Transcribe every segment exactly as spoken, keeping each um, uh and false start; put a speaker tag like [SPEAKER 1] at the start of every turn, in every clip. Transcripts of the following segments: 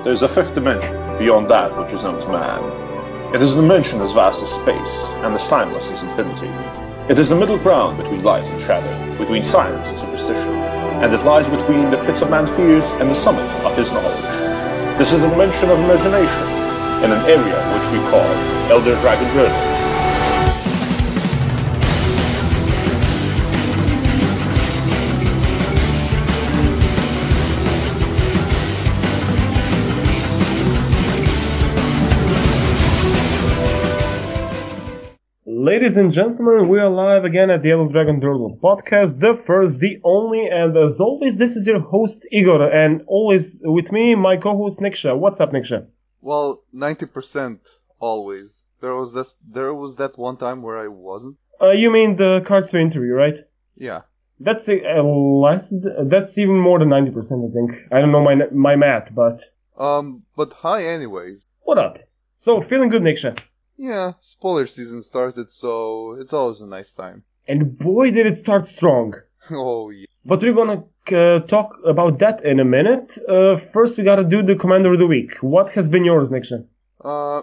[SPEAKER 1] there is a fifth dimension beyond that which is known to man. It is a dimension as vast as space and as timeless as infinity. It is the middle ground between light and shadow, between science and superstition, and it lies between the pits of man's fears and the summit of his knowledge. This is the dimension of imagination, in an area which we call Elder Dragon Journey.
[SPEAKER 2] Ladies and gentlemen, we are live again at the Elder Dragon Journey podcast, the first, the only, and as always, this is your host Igor, and always with me, my co-host Niksha. What's up, Niksha?
[SPEAKER 3] Well, ninety percent always. There was this, there was that one time where I wasn't.
[SPEAKER 2] Uh, you mean the Cards for interview, right?
[SPEAKER 3] Yeah.
[SPEAKER 2] That's uh, less. That's even more than ninety percent, I think. I don't know my my math, but
[SPEAKER 3] Um, but hi anyways.
[SPEAKER 2] what up? So feeling good, Niksha.
[SPEAKER 3] Yeah, spoiler season started, so it's always a nice time.
[SPEAKER 2] And boy, did it start strong.
[SPEAKER 3] Oh yeah.
[SPEAKER 2] But we're gonna uh, talk about that in a minute. Uh, first, we gotta do the Commander of the Week. What has been yours, Niksha?
[SPEAKER 3] Uh,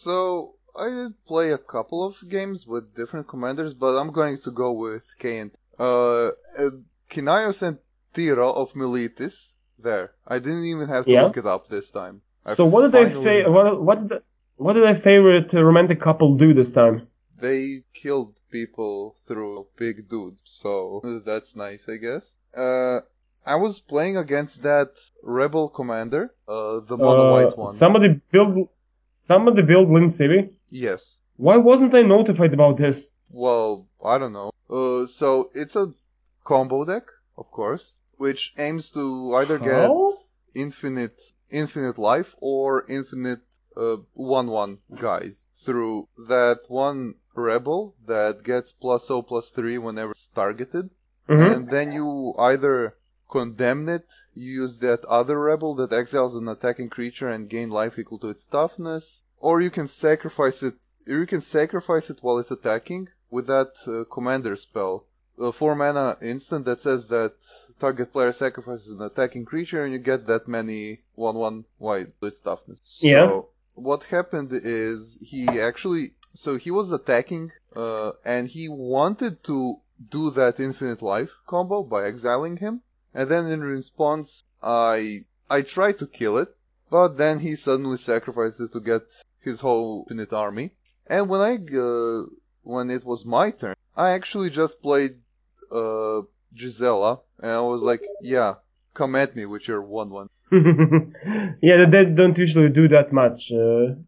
[SPEAKER 3] so I did play a couple of games with different commanders, but I'm going to go with K and T. Uh, uh Kinaios and Tira of Militis. There, I didn't even have to
[SPEAKER 2] Yeah.
[SPEAKER 3] look it up this time. I
[SPEAKER 2] So what did they
[SPEAKER 3] finally-
[SPEAKER 2] fa- what what did what did their favorite uh, romantic couple do this time?
[SPEAKER 3] They killed people through big dudes, so that's nice, I guess. Uh, I was playing against that rebel commander, uh, the mono white
[SPEAKER 2] Uh,
[SPEAKER 3] one.
[SPEAKER 2] Somebody build somebody build Lin City.
[SPEAKER 3] Yes.
[SPEAKER 2] Why wasn't I notified about this?
[SPEAKER 3] Well, I don't know. Uh, so it's a combo deck, of course, which aims to either get
[SPEAKER 2] How?
[SPEAKER 3] infinite, infinite life or infinite uh, one one guys through that one rebel that gets plus O plus three whenever it's targeted.
[SPEAKER 2] Mhm.
[SPEAKER 3] And then you either condemn it, you use that other rebel that exiles an attacking creature and gain life equal to its toughness, or you can sacrifice it. You can sacrifice it while it's attacking with that uh, commander spell, a four mana instant that says that target player sacrifices an attacking creature and you get that many one one white with its toughness. So
[SPEAKER 2] Yeah.
[SPEAKER 3] what happened is he actually, so he was attacking, uh, and he wanted to do that infinite life combo by exiling him, and then in response, I I tried to kill it, but then he suddenly sacrificed it to get his whole infinite army. And when I uh, when it was my turn, I actually just played uh, Gisela, and I was like, yeah, come at me with your one one.
[SPEAKER 2] Yeah, they, they don't usually do that much. Uh,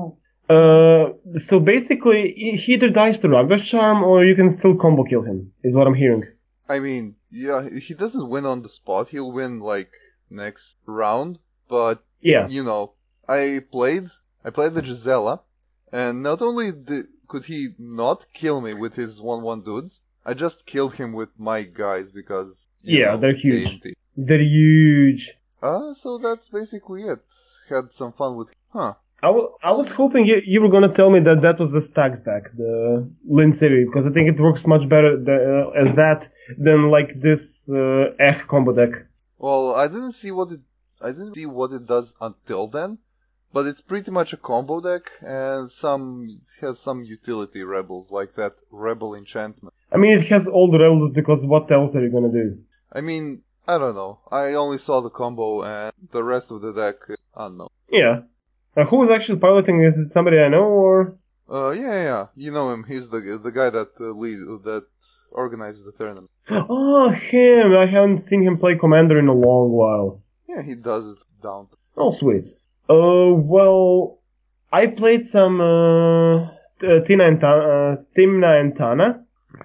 [SPEAKER 2] uh, so basically, he either dies to Ragdosh Charm, or you can still combo kill him, is what I'm hearing.
[SPEAKER 3] I mean, yeah, he doesn't win on the spot. He'll win like next round, but
[SPEAKER 2] Yeah.
[SPEAKER 3] you know, I played, I played the Gisela, and not only did, could he not kill me with his one one dudes, I just killed him with my guys because you
[SPEAKER 2] Yeah,
[SPEAKER 3] know,
[SPEAKER 2] they're huge.
[SPEAKER 3] K and T.
[SPEAKER 2] They're huge.
[SPEAKER 3] Uh, so that's basically it. Had some fun with, huh?
[SPEAKER 2] I, w- I was hoping you, you were gonna tell me that that was the stack deck, the Lin City, because I think it works much better the, uh, as that than like this uh, Ech combo deck.
[SPEAKER 3] Well, I didn't see what it, I didn't see what it does until then, but it's pretty much a combo deck, and some it has some utility rebels like that rebel enchantment.
[SPEAKER 2] I mean, it has all the rebels because what else are you gonna do?
[SPEAKER 3] I mean, I don't know. I only saw the combo, and the rest of the deck is unknown.
[SPEAKER 2] Yeah. Uh, who is actually piloting? Is it somebody I know, or?
[SPEAKER 3] Uh, yeah, yeah, yeah. You know him. He's the the guy that uh, lead that organizes the tournament.
[SPEAKER 2] Oh, him! I haven't seen him play Commander in a long while.
[SPEAKER 3] Yeah, he does it down.
[SPEAKER 2] Oh, sweet. Uh, well, I played some uh, uh, Tina and Ta- uh, Timna and Tana,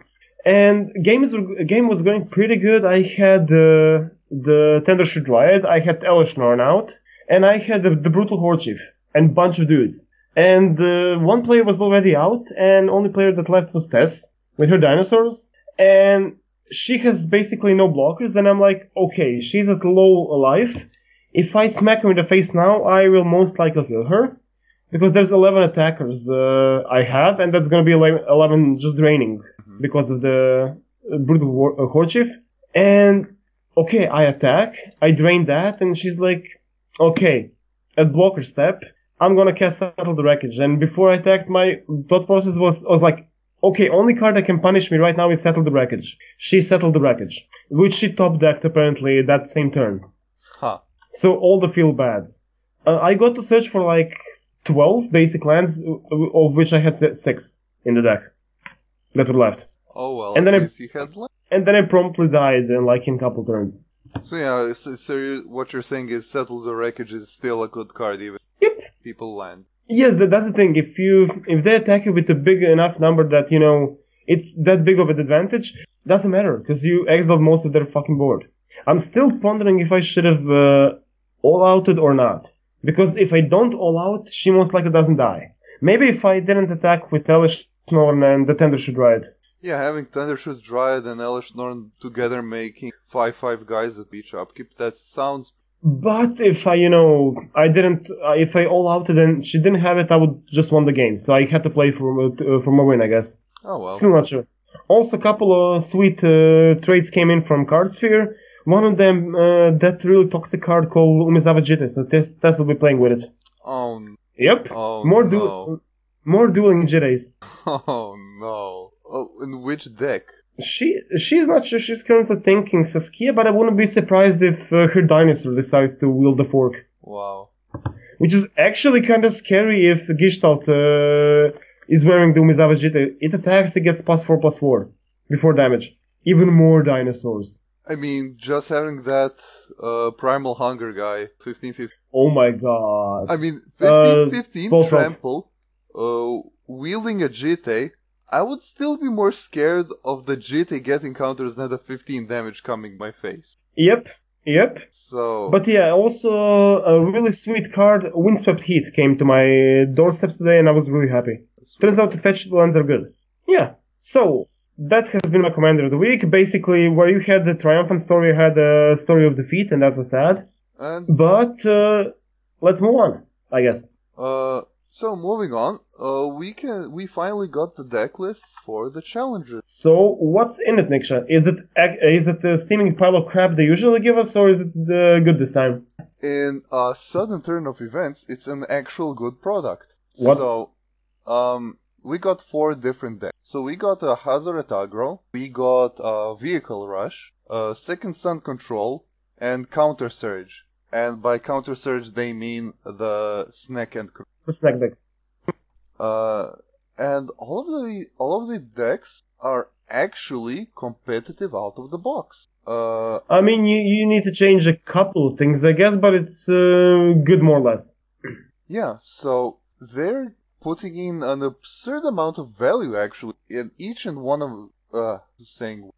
[SPEAKER 2] and games were, game was going pretty good. I had uh, the Tendershoot Riot, I had Elishnorn out, and I had the, the Brutal Horde Chief and bunch of dudes. And uh, one player was already out, and only player that left was Tess with her dinosaurs, and she has basically no blockers. Then I'm like, okay, she's at low life. If I smack her in the face now, I will most likely kill her. Because there's eleven attackers uh, I have, and that's gonna be eleven just draining mm-hmm. because of the uh, Brutal war- uh, Horde Chief. And, okay, I attack, I drain that, and she's like, okay, at blocker step, I'm gonna cast Settle the Wreckage. And before I attacked, my thought process was, I was like, okay, only card that can punish me right now is Settle the Wreckage. She settled the Wreckage, which she top decked apparently that same turn.
[SPEAKER 3] Huh.
[SPEAKER 2] So all the feel bads. Uh, I got to search for like twelve basic lands, of which I had six in the deck that were left.
[SPEAKER 3] Oh well,
[SPEAKER 2] And
[SPEAKER 3] at
[SPEAKER 2] then I-
[SPEAKER 3] least you had luck.
[SPEAKER 2] And then I promptly died in like in a couple turns.
[SPEAKER 3] So yeah, so, so you, what you're saying is Settle the Wreckage is still a good card even
[SPEAKER 2] Yep.
[SPEAKER 3] if people land.
[SPEAKER 2] Yes, that, that's the thing. If you if they attack you with a big enough number that you know it's that big of an advantage, doesn't matter because you exiled most of their fucking board. I'm still pondering if I should have uh, all outed or not, because if I don't all out, she most likely doesn't die. Maybe if I didn't attack with Elish Norn and the Tender Should Ride.
[SPEAKER 3] Yeah, having Thundershoot Dryad and Elish Norn together making five five guys at each upkeep, that sounds...
[SPEAKER 2] But if I, you know, I didn't, uh, if I all outed and she didn't have it, I would just won the game. So I had to play for uh, for my win, I guess.
[SPEAKER 3] Oh well.
[SPEAKER 2] Still not sure. Also, a couple of sweet uh, trades came in from Cardsphere. One of them, uh, that really toxic card called Umezawa Jitte. So Tess, Tess will be playing with it.
[SPEAKER 3] Oh, n-
[SPEAKER 2] Yep.
[SPEAKER 3] oh
[SPEAKER 2] more
[SPEAKER 3] no.
[SPEAKER 2] du- more dueling Jittes.
[SPEAKER 3] Oh no. Oh, in which deck?
[SPEAKER 2] She she's not sure. She's currently thinking Saskia, but I wouldn't be surprised if uh, her dinosaur decides to wield the fork.
[SPEAKER 3] Wow.
[SPEAKER 2] Which is actually kind of scary if Gestalt uh, is wearing the Umezawa Jitte. It attacks, it gets plus four plus four before damage. Even more dinosaurs.
[SPEAKER 3] I mean, just having that uh, Primal Hunger guy, fifteen fifteen.
[SPEAKER 2] Oh my god.
[SPEAKER 3] I mean, fifteen
[SPEAKER 2] Uh,
[SPEAKER 3] fifteen
[SPEAKER 2] both of-
[SPEAKER 3] trample, uh, wielding a Jitte, I would still be more scared of the Jitte getting counters than the fifteen damage coming my face.
[SPEAKER 2] Yep, yep.
[SPEAKER 3] So,
[SPEAKER 2] But yeah, also a really sweet card, Windswept Heat, came to my doorstep today and I was really happy. Turns out the fetched lands are good. Yeah, so that has been my Commander of the Week. Basically, where you had the triumphant story, I had a story of defeat, and that was sad.
[SPEAKER 3] and
[SPEAKER 2] But uh, let's move on, I guess.
[SPEAKER 3] uh, so moving on, uh, we can we finally got the deck lists for the challengers.
[SPEAKER 2] So what's in it, Niksha? Is it ac- is it the steaming pile of crap they usually give us, or is it uh, good this time?
[SPEAKER 3] In a sudden turn of events, it's an actual good product.
[SPEAKER 2] What?
[SPEAKER 3] So, um, we got four different decks. So we got a Hazoret Aggro, we got a Vehicle Rush, a Second Sun Control, and Counter Surge. And by Counter Surge, they mean the Snack and Cr-
[SPEAKER 2] The snack deck.
[SPEAKER 3] uh, and all of the all of the decks are actually competitive out of the box. Uh,
[SPEAKER 2] I mean, you, you need to change a couple of things, I guess, but it's uh, good more or less.
[SPEAKER 3] Yeah, so they're putting in an absurd amount of value actually in each and one of uh saying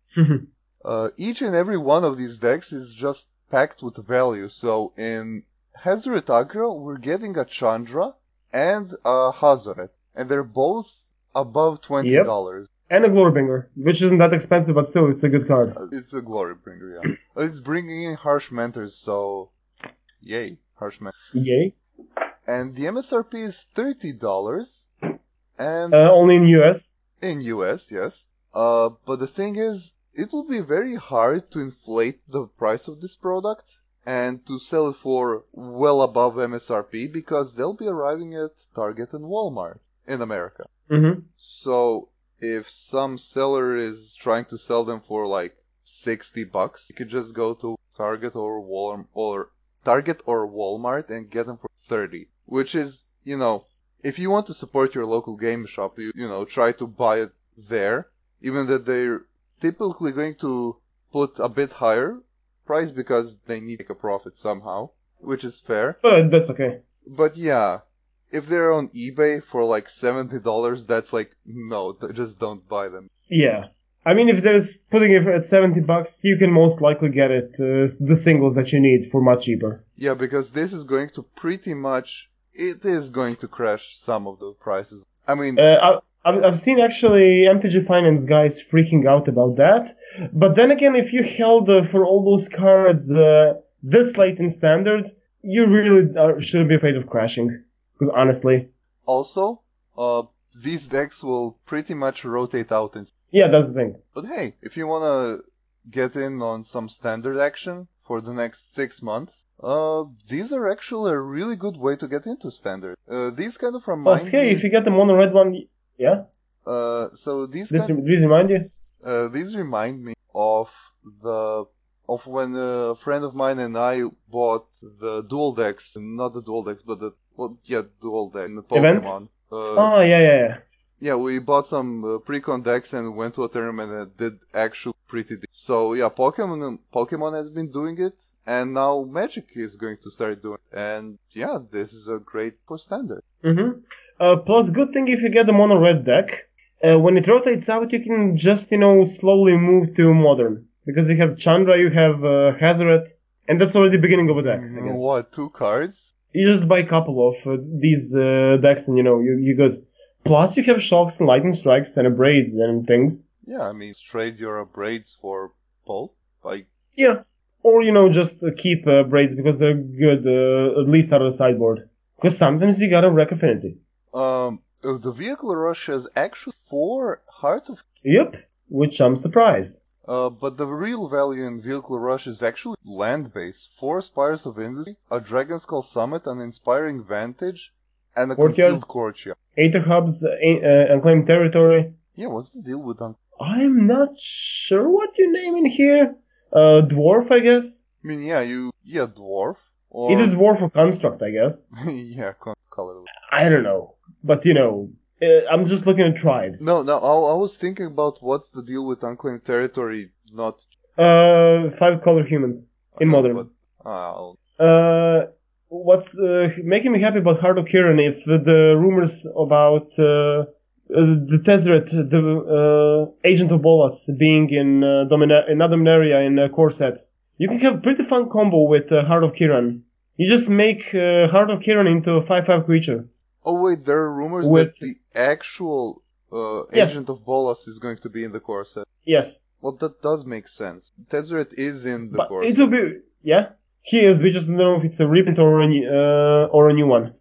[SPEAKER 3] uh each and every one of these decks is just packed with value. So in Hazoret Aggro we're getting a Chandra and a Hazoret, and they're both above twenty dollars.
[SPEAKER 2] And a Glorybringer, which isn't that expensive, but still, it's a good card.
[SPEAKER 3] Uh, it's a glory bringer, yeah. It's bringing in Harsh Mentors, so yay, Harsh Mentors.
[SPEAKER 2] Yay.
[SPEAKER 3] And the M S R P is thirty dollars, and
[SPEAKER 2] Uh, only in U S.
[SPEAKER 3] in U S, yes. Uh, but the thing is, it will be very hard to inflate the price of this product and to sell it for well above M S R P because they'll be arriving at Target and Walmart in America.
[SPEAKER 2] Mm-hmm.
[SPEAKER 3] So if some seller is trying to sell them for like sixty bucks, you could just go to Target or Walmart or Target or Walmart and get them for thirty, which is, you know, if you want to support your local game shop, you, you know, try to buy it there, even that they're typically going to put a bit higher price because they need to make a profit somehow, which is fair.
[SPEAKER 2] But that's okay.
[SPEAKER 3] But yeah, if they're on eBay for like seventy dollars, that's like, no, th- just don't buy them.
[SPEAKER 2] Yeah. I mean, if there's putting it at seventy bucks, you can most likely get it, uh, the singles that you need for much cheaper.
[SPEAKER 3] Yeah, because this is going to pretty much, it is going to crash some of the prices. I mean,
[SPEAKER 2] Uh, I, I've I've seen actually M T G Finance guys freaking out about that. But then again, if you held uh, for all those cards uh, this late in standard, you really are, shouldn't be afraid of crashing. Because honestly,
[SPEAKER 3] also, uh, these decks will pretty much rotate out. In-
[SPEAKER 2] yeah, that's the thing.
[SPEAKER 3] but hey, if you wanna get in on some standard action for the next six months, uh, these are actually a really good way to get into Standard. Uh, these kind of
[SPEAKER 2] Plus,
[SPEAKER 3] remind
[SPEAKER 2] hey,
[SPEAKER 3] me...
[SPEAKER 2] if you get the mono red one, yeah?
[SPEAKER 3] Uh, so these
[SPEAKER 2] This,
[SPEAKER 3] kind...
[SPEAKER 2] this remind you?
[SPEAKER 3] Uh, these remind me of the of when a friend of mine and I bought the dual decks, not the dual decks, but the well, yeah, dual deck in the
[SPEAKER 2] Event?
[SPEAKER 3] Pokemon. Uh,
[SPEAKER 2] Oh, yeah, yeah, yeah.
[SPEAKER 3] yeah, we bought some uh, pre-con decks and went to a tournament and did actually pretty. De- so yeah, Pokemon Pokemon has been doing it, and now Magic is going to start doing it. And yeah, this is a great for Standard.
[SPEAKER 2] Mm-hmm. Uh, plus, good thing if you get the mono red deck. Uh, when it rotates out, you can just, you know, slowly move to Modern. Because you have Chandra, you have uh, Hazoret, and that's already the beginning of a deck, I guess.
[SPEAKER 3] What, two cards?
[SPEAKER 2] You just buy a couple of uh, these uh, decks and, you know, you, you're good. Plus, you have Shocks and Lightning Strikes and Braids and things.
[SPEAKER 3] Yeah, I mean, trade your Braids for Bolt. Like,
[SPEAKER 2] Yeah. Or, you know, just uh, keep uh, Braids because they're good, uh, at least out of the sideboard. Because sometimes you gotta wreck Affinity.
[SPEAKER 3] um, the Vehicle Rush has actually four Heart of...
[SPEAKER 2] Yep. Which I'm surprised.
[SPEAKER 3] Uh, but the real value in Vehicle Rush is actually land-based. Four Spires of Industry, a Dragon Skull Summit, an Inspiring Vantage, and a
[SPEAKER 2] Courtyard.
[SPEAKER 3] Concealed Courtyard.
[SPEAKER 2] Aether Hubs, uh, uh, Unclaimed Territory.
[SPEAKER 3] Yeah, what's the deal with that?
[SPEAKER 2] I'm not sure what you name in here. Uh, Dwarf, I guess.
[SPEAKER 3] I mean, yeah, you... Yeah, Dwarf. Or...
[SPEAKER 2] Either Dwarf or Construct, I guess.
[SPEAKER 3] yeah, con- color.
[SPEAKER 2] I don't know. But, you know, uh, I'm just looking at tribes.
[SPEAKER 3] No, no, I, I was thinking about what's the deal with Unclaimed Territory, not...
[SPEAKER 2] Uh, five color humans in
[SPEAKER 3] uh,
[SPEAKER 2] Modern.
[SPEAKER 3] But, I'll...
[SPEAKER 2] Uh, what's uh, making me happy about Heart of Kiran if the rumors about uh, uh, the Tezzeret, the uh, Agent of Bolas, being in uh, Domina- in Dominaria in uh, core set. You can have a pretty fun combo with uh, Heart of Kiran. You just make uh, Heart of Kiran into a five five creature.
[SPEAKER 3] Oh wait, there are rumors
[SPEAKER 2] With-
[SPEAKER 3] that the actual uh,
[SPEAKER 2] Yes.
[SPEAKER 3] Agent of Bolas is going to be in the core set.
[SPEAKER 2] Yes,
[SPEAKER 3] Well, that does make sense. Tezzeret is in the
[SPEAKER 2] but
[SPEAKER 3] core
[SPEAKER 2] it
[SPEAKER 3] set.
[SPEAKER 2] will be yeah. He is. We just don't know if it's a reprint or a new, uh, or a new one.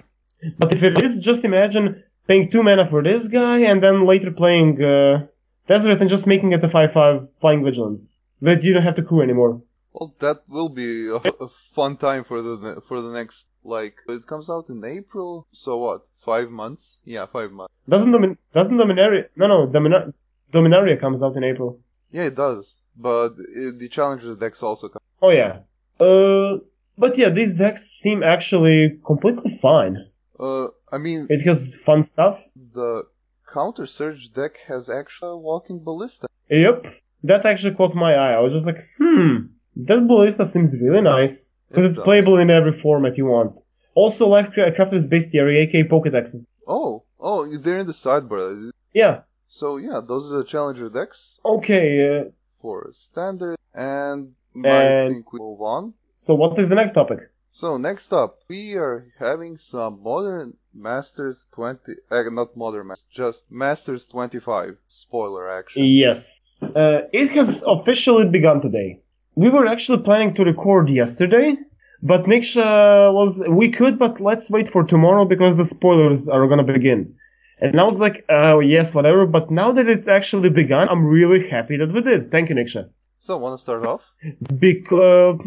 [SPEAKER 2] But if it is, just imagine paying two mana for this guy and then later playing uh, Tezzeret and just making it a five five Flying Vigilance that you don't have to crew anymore.
[SPEAKER 3] Well, that will be a, a fun time for the for the next, like, it comes out in April, so what, five months? Yeah, five months.
[SPEAKER 2] Doesn't Domin- doesn't Dominaria? No, no, Domina- Dominaria comes out in April.
[SPEAKER 3] Yeah, it does, but it, the Challenger decks also come.
[SPEAKER 2] Oh yeah. Uh, but yeah, these decks seem actually completely fine.
[SPEAKER 3] Uh, I mean,
[SPEAKER 2] It has fun stuff.
[SPEAKER 3] the Counter Surge deck has actually Walking Ballista.
[SPEAKER 2] Yep, that actually caught my eye. I was just like, hmm, that Ballista seems really nice. Because
[SPEAKER 3] It
[SPEAKER 2] it's
[SPEAKER 3] does.
[SPEAKER 2] playable in every format you want. Also, Life Crafter's Bestiary, aka Pokédexes.
[SPEAKER 3] Oh, oh, they're in the sideboard.
[SPEAKER 2] Yeah,
[SPEAKER 3] So yeah, those are the Challenger decks
[SPEAKER 2] okay, uh,
[SPEAKER 3] for Standard, and I
[SPEAKER 2] And-
[SPEAKER 3] think we move on.
[SPEAKER 2] so what is the next topic?
[SPEAKER 3] So next up, we are having some Modern Masters twenty, uh, not Modern Masters, just Masters twenty-five spoiler action.
[SPEAKER 2] Yes. Uh, it has officially begun today. We were actually planning to record yesterday, but Niksha was, we could, but let's wait for tomorrow because the spoilers are gonna begin. And I was like, oh yes, whatever, but now that it actually begun, I'm really happy that we did. Thank you, Niksha.
[SPEAKER 3] So, want to start off?
[SPEAKER 2] Because,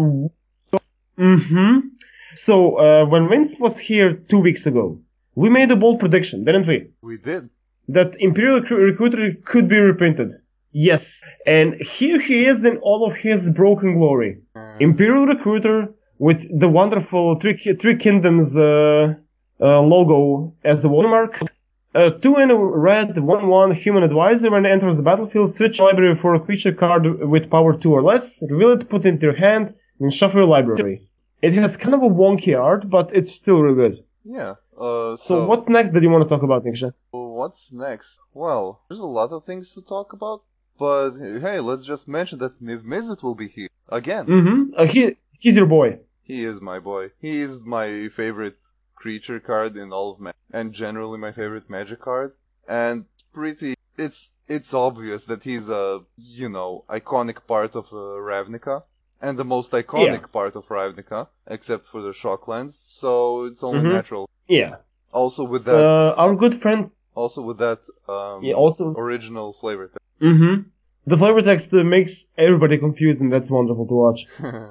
[SPEAKER 2] mm-hmm. So, uh, when Vince was here two weeks ago, we made a bold prediction, didn't we?
[SPEAKER 3] We did.
[SPEAKER 2] That Imperial Recru- Recruiter could be reprinted. Yes. And here he is in all of his broken glory. Imperial Recruiter with the wonderful Three, Three Kingdoms uh, uh, logo as the watermark. Uh, two in a red, one one human advisor. When it enters the battlefield, search library for a creature card with power two or less, reveal it, put it into your hand, and shuffle your library. It has kind of a wonky art, but it's still really good.
[SPEAKER 3] Yeah. Uh, so,
[SPEAKER 2] So, what's next that you want to talk about, Niksha?
[SPEAKER 3] what's next? Well, there's a lot of things to talk about, but hey, let's just mention that Niv Mizzet will be here again.
[SPEAKER 2] Mm-hmm. Uh, he, he's your boy.
[SPEAKER 3] He is my boy. He is my favorite creature card in all of Magic, and generally my favorite Magic card. And pretty, it's it's obvious that he's a, you know, iconic part of uh, Ravnica, and the most iconic
[SPEAKER 2] Yeah.
[SPEAKER 3] part of Ravnica, except for the Shocklands. So it's only
[SPEAKER 2] Mhm.
[SPEAKER 3] natural.
[SPEAKER 2] Yeah.
[SPEAKER 3] Also with that,
[SPEAKER 2] Uh, our good friend.
[SPEAKER 3] also with that um,
[SPEAKER 2] Yeah, also.
[SPEAKER 3] original flavor. Text.
[SPEAKER 2] Mm-hmm. The flavor text uh, makes everybody confused, and that's wonderful to watch.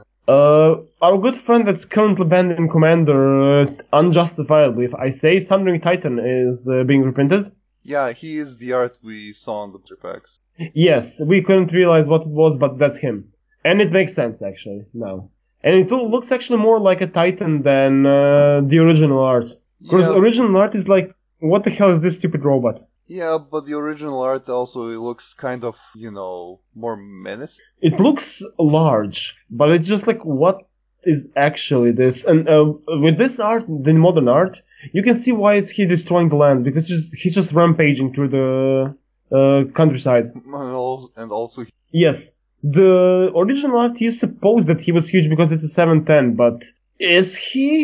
[SPEAKER 2] uh, our good friend that's currently banned in Commander, uh, unjustifiably, if I say, Sundering Titan is uh, being reprinted.
[SPEAKER 3] Yeah, he is the art we saw on the booster packs.
[SPEAKER 2] Yes, we couldn't realize what it was, but that's him. And it makes sense, actually, now. And it looks actually more like a Titan than uh, the original art. Because
[SPEAKER 3] Yeah.
[SPEAKER 2] original art is like, what the hell is this stupid robot?
[SPEAKER 3] Yeah, but the original art also looks kind of, you know, more menacing.
[SPEAKER 2] It looks large, but it's just like, what is actually this? And uh, with this art, the modern art, you can see why is he destroying the land, because just, he's just rampaging through the uh, countryside.
[SPEAKER 3] And al- and also,
[SPEAKER 2] Yes, the original art, you suppose that he was huge because it's a seven ten, but is he?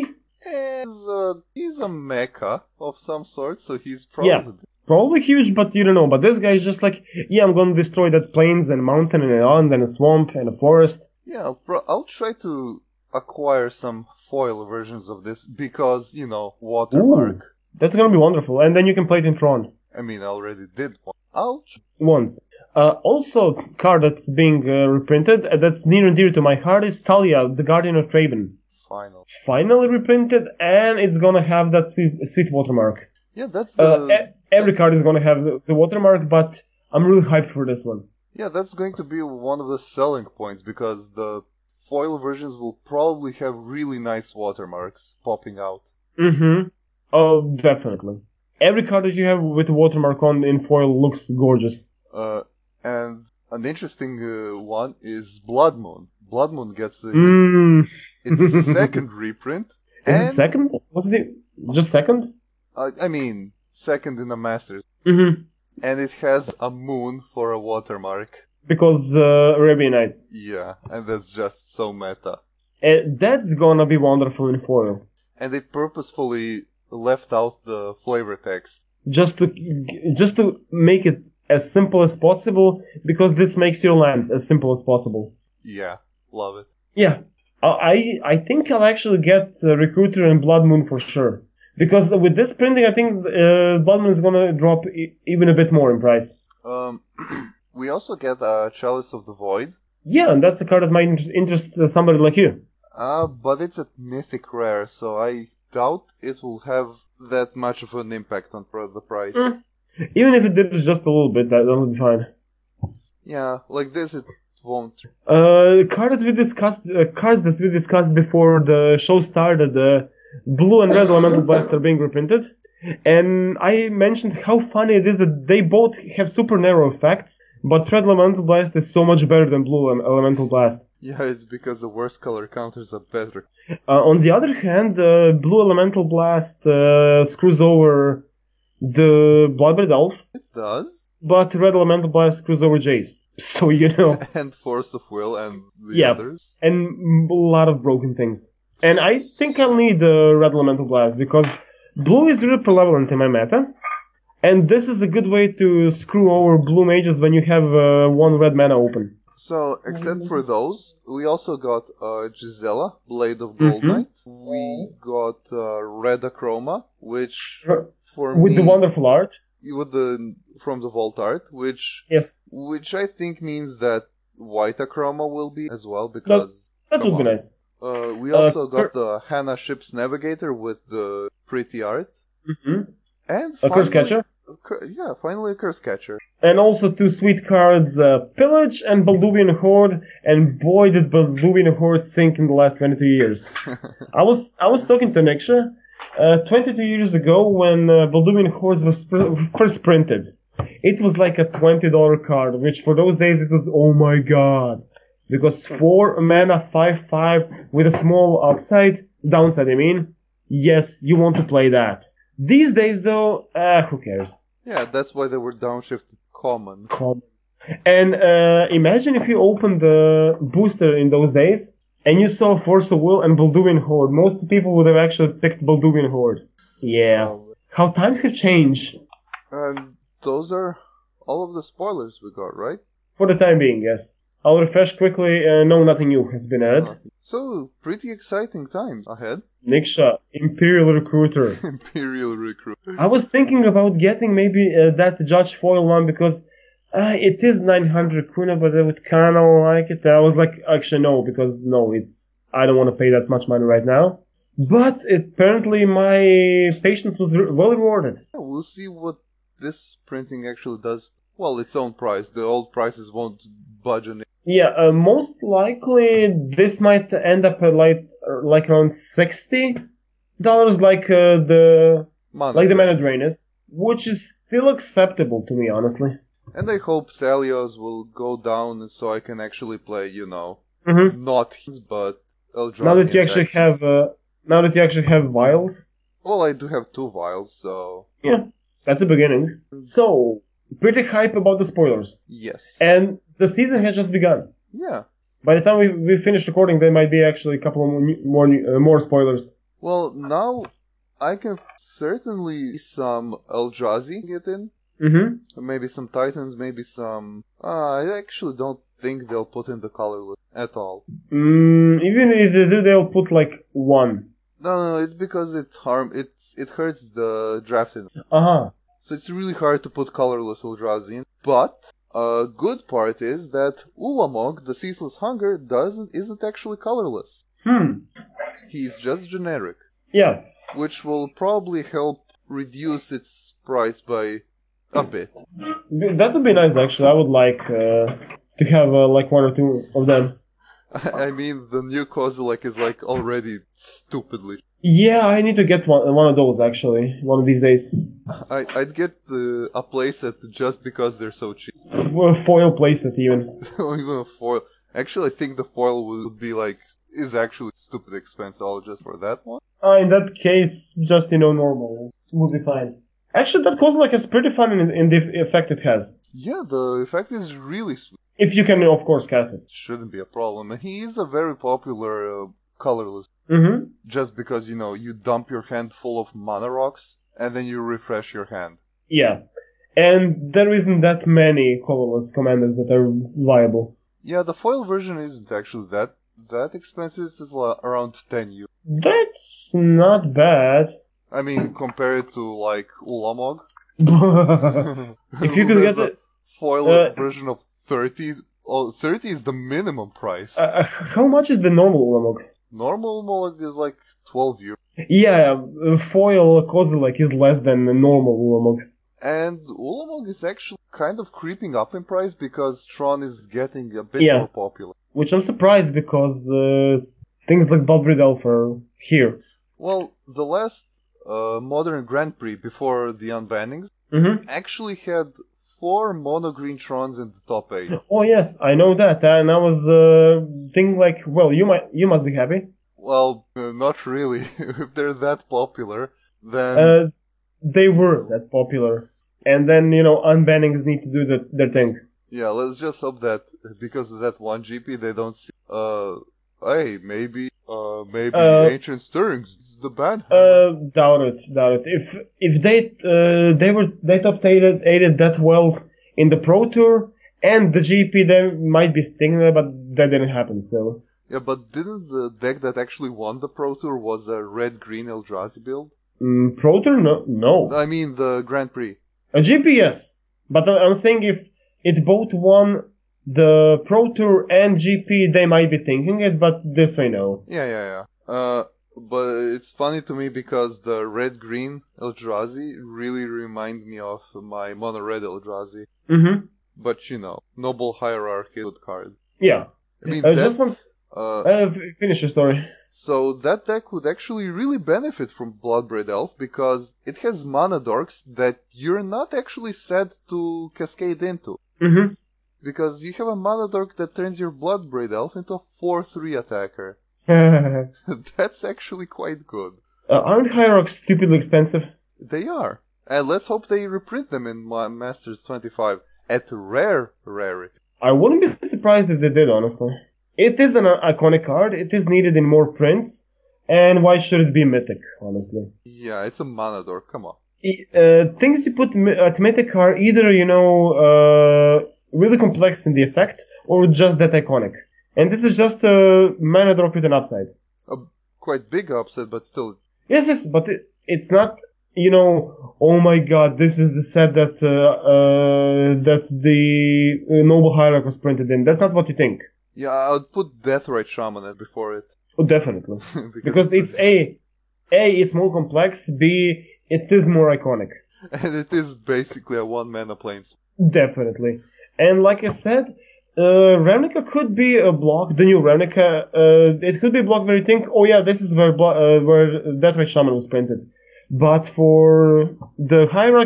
[SPEAKER 3] is a, he's a mecha of some sort, so he's probably...
[SPEAKER 2] Yeah. Probably huge, but you don't know. But this guy is just like, yeah, I'm gonna destroy that plains and mountain and an island and a swamp and a forest.
[SPEAKER 3] Yeah, I'll, pro- I'll try to acquire some foil versions of this because, you know, watermark.
[SPEAKER 2] Ooh, that's gonna be wonderful. And then you can play it in Tron.
[SPEAKER 3] I mean, I already did one. I'll tr-
[SPEAKER 2] Once. Uh, also, card that's being uh, reprinted, uh, that's near and dear to my heart, is Talia, the Guardian of Traven.
[SPEAKER 3] final.
[SPEAKER 2] Finally reprinted, and it's gonna have that sweet, sweet watermark.
[SPEAKER 3] Yeah, that's the...
[SPEAKER 2] Uh, e- every card is gonna have the, the watermark, but I'm really hyped for this one.
[SPEAKER 3] Yeah, that's going to be one of the selling points because the foil versions will probably have really nice watermarks popping out.
[SPEAKER 2] Mm-hmm. Oh, definitely. Every card that you have with a watermark on in foil looks gorgeous.
[SPEAKER 3] Uh, and an interesting uh, one is Blood Moon. Blood Moon gets uh,
[SPEAKER 2] Mm.
[SPEAKER 3] its second reprint.
[SPEAKER 2] Is
[SPEAKER 3] and,
[SPEAKER 2] it second? Was it just second?
[SPEAKER 3] Uh, I mean, second in the Masters.
[SPEAKER 2] Mm-hmm.
[SPEAKER 3] And it has a moon for a watermark.
[SPEAKER 2] Because uh, Arabian Nights.
[SPEAKER 3] Yeah, and that's just so meta.
[SPEAKER 2] Uh, that's gonna be wonderful in foil.
[SPEAKER 3] And they purposefully left out the flavor text.
[SPEAKER 2] Just to just to make it as simple as possible, because this makes your lands as simple as possible.
[SPEAKER 3] Yeah, love it.
[SPEAKER 2] Yeah, I I think I'll actually get uh, Recruiter and Blood Moon for sure. Because with this printing, I think uh, Blood Moon is gonna drop e- even a bit more in price.
[SPEAKER 3] Um, we also get a Chalice of the Void.
[SPEAKER 2] Yeah, and that's a card that might interest, interest uh, somebody like you.
[SPEAKER 3] Uh, but it's a mythic rare, so I doubt it will have that much of an impact on pro- the price.
[SPEAKER 2] Mm. Even if it did just a little bit, that, that'll be fine.
[SPEAKER 3] Yeah, like this it won't.
[SPEAKER 2] Uh, the card that we discussed, uh, cards that we discussed before the show started, uh, Blue and Red Elemental Blast are being reprinted. And I mentioned how funny it is that they both have super narrow effects, but Red Elemental Blast is so much better than Blue Elemental Blast.
[SPEAKER 3] Yeah, it's because the worst color counters are better.
[SPEAKER 2] Uh, on the other hand, uh, Blue Elemental Blast uh, screws over the Bloodbraid Elf,
[SPEAKER 3] It does.
[SPEAKER 2] but Red Elemental Blast screws over Jace. So, you know,
[SPEAKER 3] And Force of Will and the
[SPEAKER 2] Yeah.
[SPEAKER 3] others.
[SPEAKER 2] and a lot of broken things. And I think I'll need the Red Elemental Blast, because Blue is really prevalent in my meta, and this is a good way to screw over Blue Mages when you have uh, one red mana open.
[SPEAKER 3] So, except for those, we also got uh, Gisela, Blade of Gold
[SPEAKER 2] Mhm.
[SPEAKER 3] Knight. We got uh, Red Achroma, which for
[SPEAKER 2] With
[SPEAKER 3] me,
[SPEAKER 2] the wonderful art.
[SPEAKER 3] with the from the Vault art, which
[SPEAKER 2] Yes,
[SPEAKER 3] which I think means that White Achroma will be as well because
[SPEAKER 2] that
[SPEAKER 3] come
[SPEAKER 2] would be
[SPEAKER 3] on.
[SPEAKER 2] nice.
[SPEAKER 3] Uh, we
[SPEAKER 2] Uh,
[SPEAKER 3] also
[SPEAKER 2] Cur-
[SPEAKER 3] got the Hannah Ship's Navigator with the pretty art,
[SPEAKER 2] hmm
[SPEAKER 3] and
[SPEAKER 2] A Curse Catcher.
[SPEAKER 3] Cur- yeah, finally a Curse Catcher.
[SPEAKER 2] And also two sweet cards, uh, Pillage and Balduvian Horde, and boy did Balduvian Horde sink in the last twenty-two years. I was I was talking to Niksha uh, twenty-two years ago when uh, Balduvian Horde was pr- first printed. It was like a twenty dollars card, which for those days it was, oh my god. Because four mana, five five, with a small upside, downside I mean, yes, you want to play that. These days though, uh, who cares?
[SPEAKER 3] Yeah, that's why they were downshifted common.
[SPEAKER 2] Common. And uh, imagine if you opened the booster in those days, and you saw Force of Will and Balduvian Horde. Most people would have actually picked Balduvian Horde. Yeah.
[SPEAKER 3] Um,
[SPEAKER 2] How times have changed.
[SPEAKER 3] and those are all of the spoilers we got, right?
[SPEAKER 2] For the time being, yes. I'll refresh quickly. Uh, no, nothing new has been added.
[SPEAKER 3] Nothing. So, pretty exciting times ahead.
[SPEAKER 2] Niksha, Imperial Recruiter.
[SPEAKER 3] Imperial Recruit.
[SPEAKER 2] I was thinking about getting maybe uh, that Judge Foil one because Uh, it is nine hundred kuna, but I would kind of like it. I was like, actually no, because no, it's I don't want to pay that much money right now. But it, apparently my patience was re- well rewarded.
[SPEAKER 3] Yeah, we'll see what this printing actually does. Well, its own price. The old prices won't budge on it.
[SPEAKER 2] Yeah, uh, most likely this might end up at like like around sixty dollars, like uh, the
[SPEAKER 3] Mana
[SPEAKER 2] like the
[SPEAKER 3] drain.
[SPEAKER 2] mana drain is, which is still acceptable to me, honestly.
[SPEAKER 3] And I hope Thalios will go down so I can actually play, you know,
[SPEAKER 2] Mm-hmm.
[SPEAKER 3] not his, but Eldrazi.
[SPEAKER 2] Now that you
[SPEAKER 3] and
[SPEAKER 2] actually
[SPEAKER 3] Taxes.
[SPEAKER 2] have uh, now that you actually have vials,
[SPEAKER 3] Well, I do have two vials, so
[SPEAKER 2] yeah, that's a beginning. So pretty hype about the spoilers,
[SPEAKER 3] yes.
[SPEAKER 2] and the season has just begun.
[SPEAKER 3] Yeah.
[SPEAKER 2] By the time we we finish recording, there might be actually a couple more new- more new- uh, more spoilers.
[SPEAKER 3] Well, now I can certainly some Eldrazi get in.
[SPEAKER 2] Mm-hmm.
[SPEAKER 3] Maybe some Titans, maybe some... Uh, I actually don't think they'll put in the colorless at all.
[SPEAKER 2] Mm, even if they do, they'll put like one.
[SPEAKER 3] No, no, it's because it harm it it hurts the drafting.
[SPEAKER 2] Uh huh.
[SPEAKER 3] So it's really hard to put colorless Eldrazi in. But a good part is that Ulamog, the Ceaseless Hunger, doesn't isn't actually colorless.
[SPEAKER 2] Hmm.
[SPEAKER 3] He's just generic,
[SPEAKER 2] Yeah.
[SPEAKER 3] which will probably help reduce its price by a bit.
[SPEAKER 2] That would be nice, actually. I would like uh, to have uh, like one or two of them.
[SPEAKER 3] I mean, the new Kozilek is like already stupidly.
[SPEAKER 2] Yeah, I need to get one one of those actually one of these days.
[SPEAKER 3] I, I'd get uh, a playset just because they're so cheap.
[SPEAKER 2] Well, foil playset even.
[SPEAKER 3] Even a foil. Actually, I think the foil would be like, is actually stupid expensive all just for that one.
[SPEAKER 2] Uh, in that case, just you know normal would be fine. Actually, that Kozilek is pretty fun in, in the effect it has.
[SPEAKER 3] Yeah, the effect is really sweet.
[SPEAKER 2] If you can, of course, cast it.
[SPEAKER 3] Shouldn't be a problem. And he is a very popular uh, colorless.
[SPEAKER 2] Mm-hmm.
[SPEAKER 3] Just because, you know, you dump your hand full of mana rocks, and then you refresh your hand.
[SPEAKER 2] Yeah. And there isn't that many colorless commanders that are viable.
[SPEAKER 3] Yeah, the foil version isn't actually that that expensive. It's la- around ten euros.
[SPEAKER 2] That's not bad.
[SPEAKER 3] I mean, compared to, like, Ulamog.
[SPEAKER 2] If you
[SPEAKER 3] who
[SPEAKER 2] could
[SPEAKER 3] has
[SPEAKER 2] get
[SPEAKER 3] a
[SPEAKER 2] it.
[SPEAKER 3] foil
[SPEAKER 2] uh,
[SPEAKER 3] version of thirty. Oh, thirty is the minimum price.
[SPEAKER 2] Uh, uh, how much is the normal Ulamog?
[SPEAKER 3] Normal Ulamog is like twelve euros.
[SPEAKER 2] Yeah, uh, foil Kozilek is less than a normal Ulamog.
[SPEAKER 3] And Ulamog is actually kind of creeping up in price because Tron is getting a bit
[SPEAKER 2] Yeah.
[SPEAKER 3] more popular.
[SPEAKER 2] Which I'm surprised because uh, things like Bloodbraid Elf are here.
[SPEAKER 3] Well, the last uh, Modern Grand Prix before the unbannings
[SPEAKER 2] Mm-hmm.
[SPEAKER 3] actually had four mono green Trons in the top eight.
[SPEAKER 2] Oh yes, I know that, and I was uh, thinking like, well, you might, you must be happy.
[SPEAKER 3] Well, uh, not really. If they're that popular, then
[SPEAKER 2] Uh, they were that popular, and then you know, unbannings need to do the, their thing.
[SPEAKER 3] yeah, let's just hope that because of that one G P, they don't see. Uh, hey, maybe, uh, maybe
[SPEAKER 2] Uh,
[SPEAKER 3] Ancient Stirrings, is the band.
[SPEAKER 2] Uh, doubt it, doubt it. If if they uh, they were they top aided aided that well in the Pro Tour and the G P, they might be stinging there, but that didn't happen. So
[SPEAKER 3] Yeah, but didn't the deck that actually won the Pro Tour was a red-green Eldrazi build?
[SPEAKER 2] mm, Pro Tour, no, no.
[SPEAKER 3] I mean the Grand Prix.
[SPEAKER 2] A G P, yes, but I- I'm saying if it both won the Pro Tour and G P, they might be thinking it, but this way, no.
[SPEAKER 3] Yeah, yeah, yeah. Uh, but it's funny to me because the red-green Eldrazi really remind me of my mono-red Eldrazi.
[SPEAKER 2] Mm-hmm.
[SPEAKER 3] But you know, Noble Hierarchy, good card.
[SPEAKER 2] Yeah.
[SPEAKER 3] I mean,
[SPEAKER 2] I
[SPEAKER 3] that,
[SPEAKER 2] just want
[SPEAKER 3] uh,
[SPEAKER 2] uh, f- finish the story.
[SPEAKER 3] so that deck would actually really benefit from Bloodbraid Elf because it has mana dorks that you're not actually set to cascade into.
[SPEAKER 2] Mm-hmm.
[SPEAKER 3] Because you have a mana dork that turns your Bloodbraid Elf into a four three attacker.
[SPEAKER 2] uh,
[SPEAKER 3] That's actually quite good.
[SPEAKER 2] aren't Hierarchs stupidly expensive?
[SPEAKER 3] They are. And let's hope they reprint them in Ma- Masters twenty-five at rare rarity.
[SPEAKER 2] I wouldn't be surprised if they did, honestly. It is an iconic card, it is needed in more prints, and why should it be mythic, honestly?
[SPEAKER 3] Yeah, it's a mana dork, come on.
[SPEAKER 2] E- Uh, things you put mi- at mythic are either, you know, uh, really complex in the effect, or just that iconic. And this is just a mana drop with an upside.
[SPEAKER 3] A quite big upset, but still.
[SPEAKER 2] Yes, yes, but it, it's not you know, oh my god, this is the set that uh, uh, that the uh, Noble Hierarch was printed in. That's not what you think.
[SPEAKER 3] Yeah, I would put Deathrite Shaman before it.
[SPEAKER 2] Oh, definitely.
[SPEAKER 3] because,
[SPEAKER 2] Because it's A, A, it's more complex, B, it is more iconic.
[SPEAKER 3] And it is basically a one mana planes.
[SPEAKER 2] Definitely. And like I said, uh, Ravnica could be a block, the new Ravnica, uh, it could be a block where you think, oh yeah, this is where blo- uh, where Deathrite Shaman was printed. But for the Hierarch,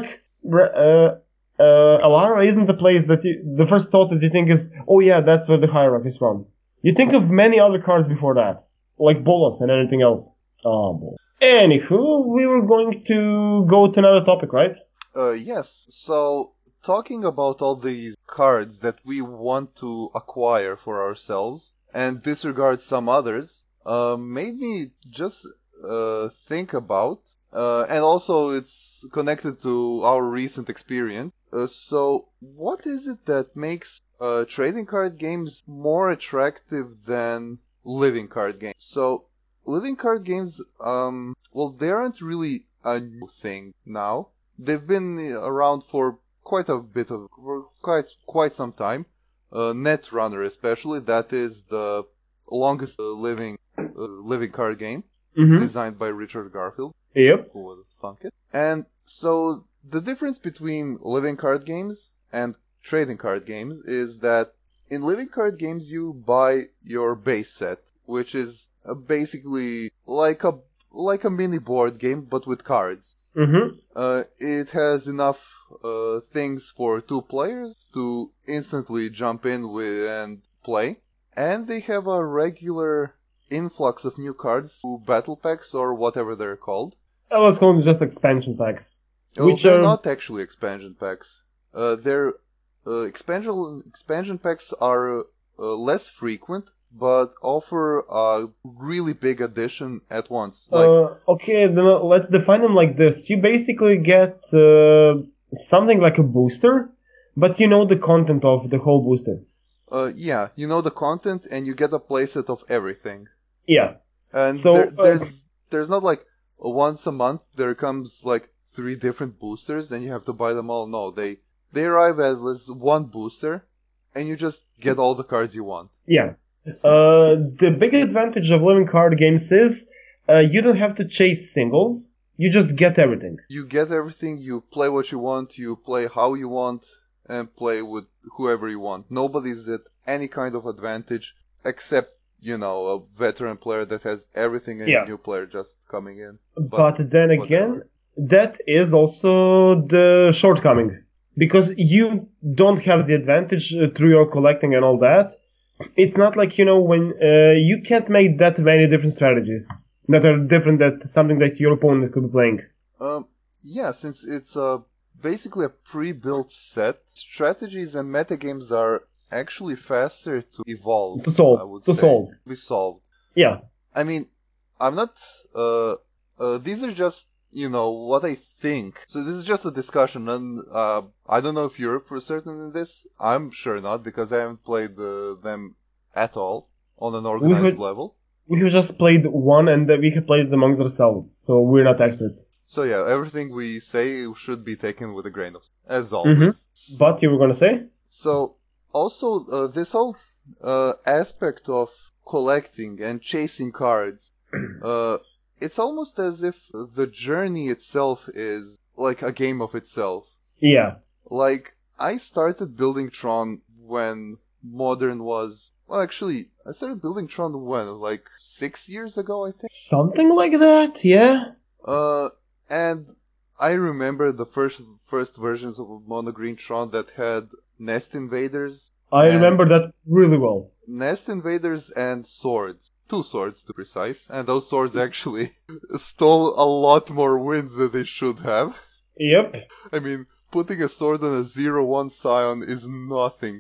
[SPEAKER 2] uh, uh, Alara isn't the place that you, the first thought that you think is, oh yeah, that's where the Hierarch is from. You think of many other cards before that, like Bolas and anything else. Oh, boy. Anywho, we were going to go to another topic, right?
[SPEAKER 3] Uh, yes. So, talking about all these cards that we want to acquire for ourselves and disregard some others, uh, made me just uh, think about, uh, and also it's connected to our recent experience. Uh, so, what is it that makes uh, trading card games more attractive than living card games? So, living card games, um, well, they aren't really a new thing now. They've been around for quite a bit of, for quite, quite some time. Uh, Netrunner especially, that is the longest uh, living, uh, living card game,
[SPEAKER 2] Mm-hmm.
[SPEAKER 3] designed by Richard Garfield.
[SPEAKER 2] Yep.
[SPEAKER 3] Who would have thunk it? And so, the difference between living card games and trading card games is that in living card games you buy your base set, which is uh, basically like a like a mini board game but with cards.
[SPEAKER 2] Mm-hmm.
[SPEAKER 3] Uh, it has enough uh, things for two players to instantly jump in with and play, and they have a regular influx of new cards through battle packs or whatever they're called.
[SPEAKER 2] I was calling just expansion packs.
[SPEAKER 3] Oh,
[SPEAKER 2] Which
[SPEAKER 3] they're
[SPEAKER 2] are-
[SPEAKER 3] not actually expansion packs. Uh, they're uh, expansion expansion packs are uh, less frequent, but offer a really big addition at once. Like,
[SPEAKER 2] uh, okay, then uh, let's define them like this. You basically get uh, something like a booster, but you know the content of the whole booster.
[SPEAKER 3] uh, yeah, you know the content, and you get a playset of everything.
[SPEAKER 2] Yeah.
[SPEAKER 3] And
[SPEAKER 2] So,
[SPEAKER 3] there,
[SPEAKER 2] uh,
[SPEAKER 3] there's there's not like once a month there comes like three different boosters, and you have to buy them all. No, they they arrive as one booster, and you just get all the cards you want.
[SPEAKER 2] Yeah. Uh, the big advantage of living card games is uh, you don't have to chase singles. You just get everything.
[SPEAKER 3] You get everything, you play what you want, you play how you want, and play with whoever you want. Nobody's at any kind of advantage except, you know, a veteran player that has everything and
[SPEAKER 2] Yeah.
[SPEAKER 3] a new player just coming in.
[SPEAKER 2] But, then
[SPEAKER 3] whatever.
[SPEAKER 2] again, that is also the shortcoming. Because you don't have the advantage uh, through your collecting and all that. It's not like, you know, when uh, you can't make that many different strategies that are different than something that your opponent could be playing.
[SPEAKER 3] Um, yeah, since it's a basically a pre-built set, strategies and metagames are actually faster to evolve.
[SPEAKER 2] To solve,
[SPEAKER 3] I would
[SPEAKER 2] to
[SPEAKER 3] say.
[SPEAKER 2] solve.
[SPEAKER 3] Be solved.
[SPEAKER 2] Yeah.
[SPEAKER 3] I mean, I'm not. Uh, uh, these are just, you know, what I think. So this is just a discussion, and uh, I don't know if you're for certain in this. I'm sure not, because I haven't played uh, them at all on an organized
[SPEAKER 2] would-
[SPEAKER 3] level.
[SPEAKER 2] We have just played one and we have played it amongst ourselves, so we're not experts.
[SPEAKER 3] So yeah, everything we say should be taken with a grain of salt, as always.
[SPEAKER 2] But you were gonna say?
[SPEAKER 3] So, also, uh, this whole uh, aspect of collecting and chasing cards, uh, it's almost as if the journey itself is like a game of itself.
[SPEAKER 2] Yeah.
[SPEAKER 3] Like, I started building Tron when Modern was... Well, actually, I started building Tron when? Like, six years ago, I think?
[SPEAKER 2] Something like that, yeah.
[SPEAKER 3] Uh, and I remember the first first versions of Mono Green Tron that had Nest Invaders.
[SPEAKER 2] I
[SPEAKER 3] and-
[SPEAKER 2] remember that really well.
[SPEAKER 3] Nest Invaders and swords. Two swords to be precise. And those swords actually stole a lot more wins than they should have.
[SPEAKER 2] Yep.
[SPEAKER 3] I mean, putting a sword on a zero one Scion is nothing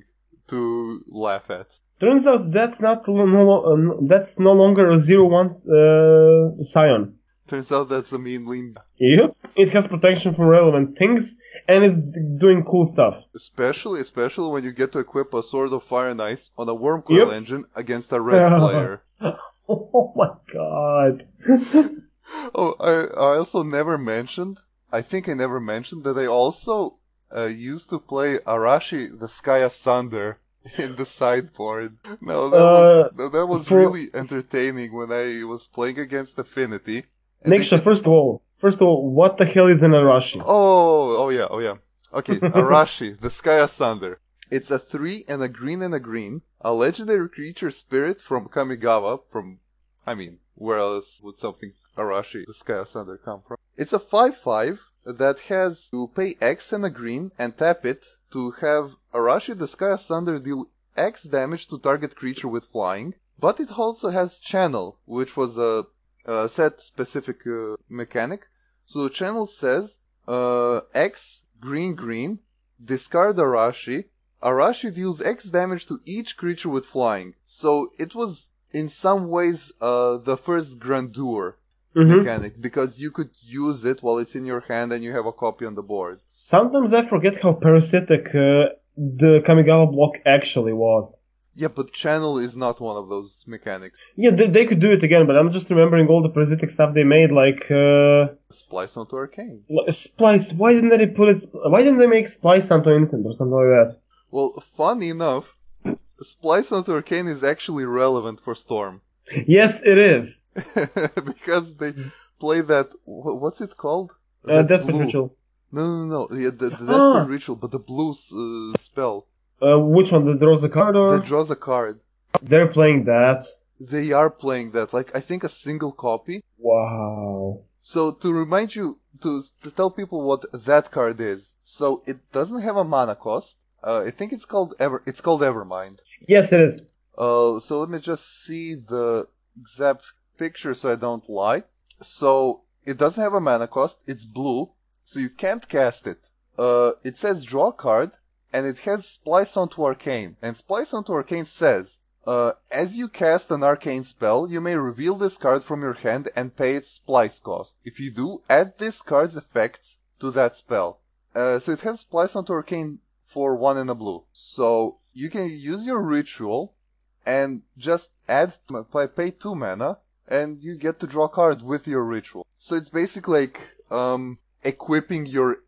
[SPEAKER 3] to laugh at.
[SPEAKER 2] Turns out that's not no, no, that's no longer a zero one uh, Scion.
[SPEAKER 3] Turns out that's a mean lean.
[SPEAKER 2] Yep. It has protection from relevant things, and it's doing cool stuff.
[SPEAKER 3] Especially, especially when you get to equip a Sword of Fire and Ice on a Wormcoil
[SPEAKER 2] Yep.
[SPEAKER 3] engine against a red player.
[SPEAKER 2] Oh my god.
[SPEAKER 3] Oh, I, I also never mentioned I think I never mentioned that I also uh, used to play Arashi the Sky Asunder in the sideboard. No, that
[SPEAKER 2] Uh,
[SPEAKER 3] was that was
[SPEAKER 2] for-
[SPEAKER 3] really entertaining when I was playing against Affinity. And they
[SPEAKER 2] Niksha,
[SPEAKER 3] had-
[SPEAKER 2] first of all, first of all, what the hell is an Arashi?
[SPEAKER 3] Oh, oh yeah, oh yeah. Okay, Arashi, the Sky Asunder. It's a three and a green and a green, a legendary creature spirit from Kamigawa, from, I mean, where else would something Arashi, the Sky Asunder, come from? It's a five five that has to pay X and a green and tap it to have Arashi, the Sky Asunder, deal X damage to target creature with flying, but it also has Channel, which was a, a set-specific uh, mechanic. So the channel says, uh, X, green, green, discard Arashi. Arashi deals X damage to each creature with flying. So it was, in some ways, uh, the first Grandeur
[SPEAKER 2] Mhm.
[SPEAKER 3] mechanic, because you could use it while it's in your hand and you have a copy on the board.
[SPEAKER 2] Sometimes I forget how parasitic uh, the Kamigawa block actually was.
[SPEAKER 3] Yeah, but channel is not one of those mechanics.
[SPEAKER 2] Yeah, they, they could do it again, but I'm just remembering all the parasitic stuff they made, like uh,
[SPEAKER 3] Splice onto Arcane.
[SPEAKER 2] l- Splice. Why didn't they put it? Why didn't they make Splice onto Instant or something like that?
[SPEAKER 3] Well, funny enough, Splice onto Arcane is actually relevant for Storm.
[SPEAKER 2] Yes, it is.
[SPEAKER 3] Because they play that, wh- what's it called?
[SPEAKER 2] Uh,
[SPEAKER 3] That
[SPEAKER 2] Desperate
[SPEAKER 3] blue-
[SPEAKER 2] Ritual.
[SPEAKER 3] No, no, no, yeah, the, the Desperate
[SPEAKER 2] Ah.
[SPEAKER 3] Ritual, but the blue uh, spell
[SPEAKER 2] Uh, which one? That draws a card, or
[SPEAKER 3] that draws a card.
[SPEAKER 2] they're playing that?
[SPEAKER 3] They are playing that, like, I think a single copy.
[SPEAKER 2] Wow.
[SPEAKER 3] So, to remind you, to, to tell people what that card is, so it doesn't have a mana cost. Uh, I think it's called Ever, it's called Evermind.
[SPEAKER 2] Yes, it is.
[SPEAKER 3] Uh, so let me just see the exact picture so I don't lie. So, it doesn't have a mana cost, it's blue, so you can't cast it. Uh, it says draw card, and it has Splice onto Arcane. And Splice onto Arcane says, uh, as you cast an arcane spell, you may reveal this card from your hand and pay its Splice cost. If you do, add this card's effects to that spell. Uh, so it has Splice onto Arcane for one and a blue. So, you can use your ritual, and just add, pay two mana, and you get to draw a card with your ritual. So it's basically like, um, equipping your,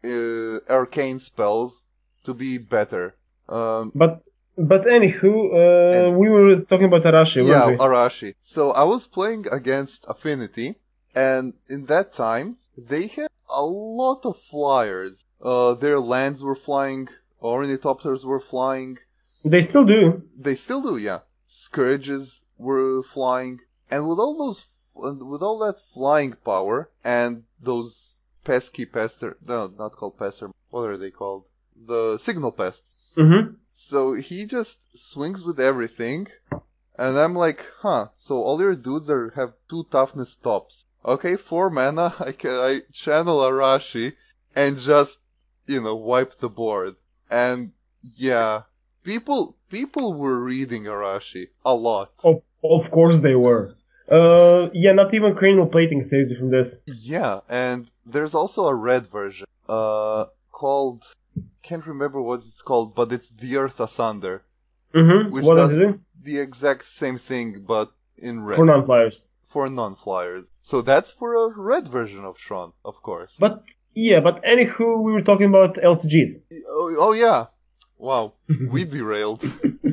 [SPEAKER 3] uh, arcane spells to be better. Um,
[SPEAKER 2] But but anywho, uh,
[SPEAKER 3] And-
[SPEAKER 2] we were talking about Arashi,
[SPEAKER 3] yeah,
[SPEAKER 2] weren't we?
[SPEAKER 3] Arashi. So I was playing against Affinity, and in that time, they had a lot of flyers. Uh, their lands were flying, ornithopters were flying,
[SPEAKER 2] They still do.
[SPEAKER 3] they still do, yeah. Scourges were flying, and with all those, f- with all that flying power, and those pesky pester, no, not called pester, what are they called? The signal pests.
[SPEAKER 2] Mm-hmm.
[SPEAKER 3] So he just swings with everything, and I'm like, huh, so all your dudes are have two toughness tops. Okay, four mana, I can, I channel Arashi, and just, you know, wipe the board. And, yeah, people, people were reading Arashi a lot.
[SPEAKER 2] Of, of course they were. Uh, yeah, not even cranial plating saves you from this.
[SPEAKER 3] Yeah, and there's also a red version, uh, called, can't remember what it's called, but it's The Earth Asunder.
[SPEAKER 2] Mm-hmm.
[SPEAKER 3] Which
[SPEAKER 2] What
[SPEAKER 3] does
[SPEAKER 2] does it do?
[SPEAKER 3] the exact same thing, but in red.
[SPEAKER 2] For non-flyers.
[SPEAKER 3] For non-flyers. So that's for a red version of Tron, of course.
[SPEAKER 2] But, yeah, but anywho, we were talking about L C Gs.
[SPEAKER 3] Oh, oh yeah. Wow. We derailed.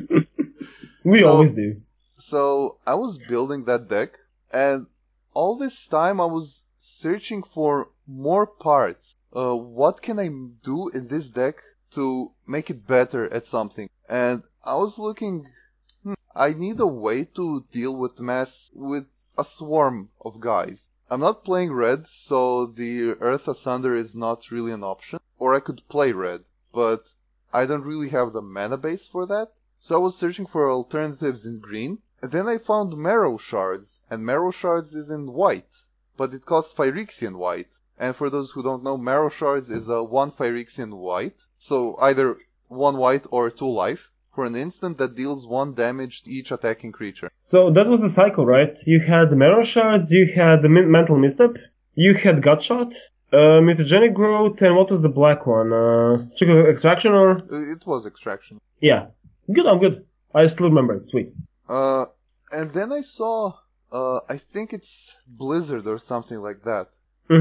[SPEAKER 2] We
[SPEAKER 3] So-
[SPEAKER 2] always do.
[SPEAKER 3] So I was building that deck, and all this time I was searching for more parts. Uh, what can I do in this deck to make it better at something? And I was looking, hmm, I need a way to deal with mass, with a swarm of guys. I'm not playing red, so the Earth Asunder is not really an option. Or I could play red, but I don't really have the mana base for that. So I was searching for alternatives in green. And then I found Marrow Shards, and Marrow Shards is in white, but it costs Phyrexian white. And for those who don't know, Marrow Shards is a one Phyrexian white, so either one white or two life, for an instant that deals one damage to each attacking creature.
[SPEAKER 2] So that was the cycle, right? You had the Marrow Shards, you had the min- Mental Misstep, you had Gutshot, uh, Mutagenic Growth, and what was the black one? Uh, Strict Extraction, or?
[SPEAKER 3] Uh, It was Extraction.
[SPEAKER 2] Yeah. Good, I'm good. I still remember it, sweet.
[SPEAKER 3] Uh, and then I saw, uh, I think it's Blizzard or something like that.
[SPEAKER 2] Mm-hmm.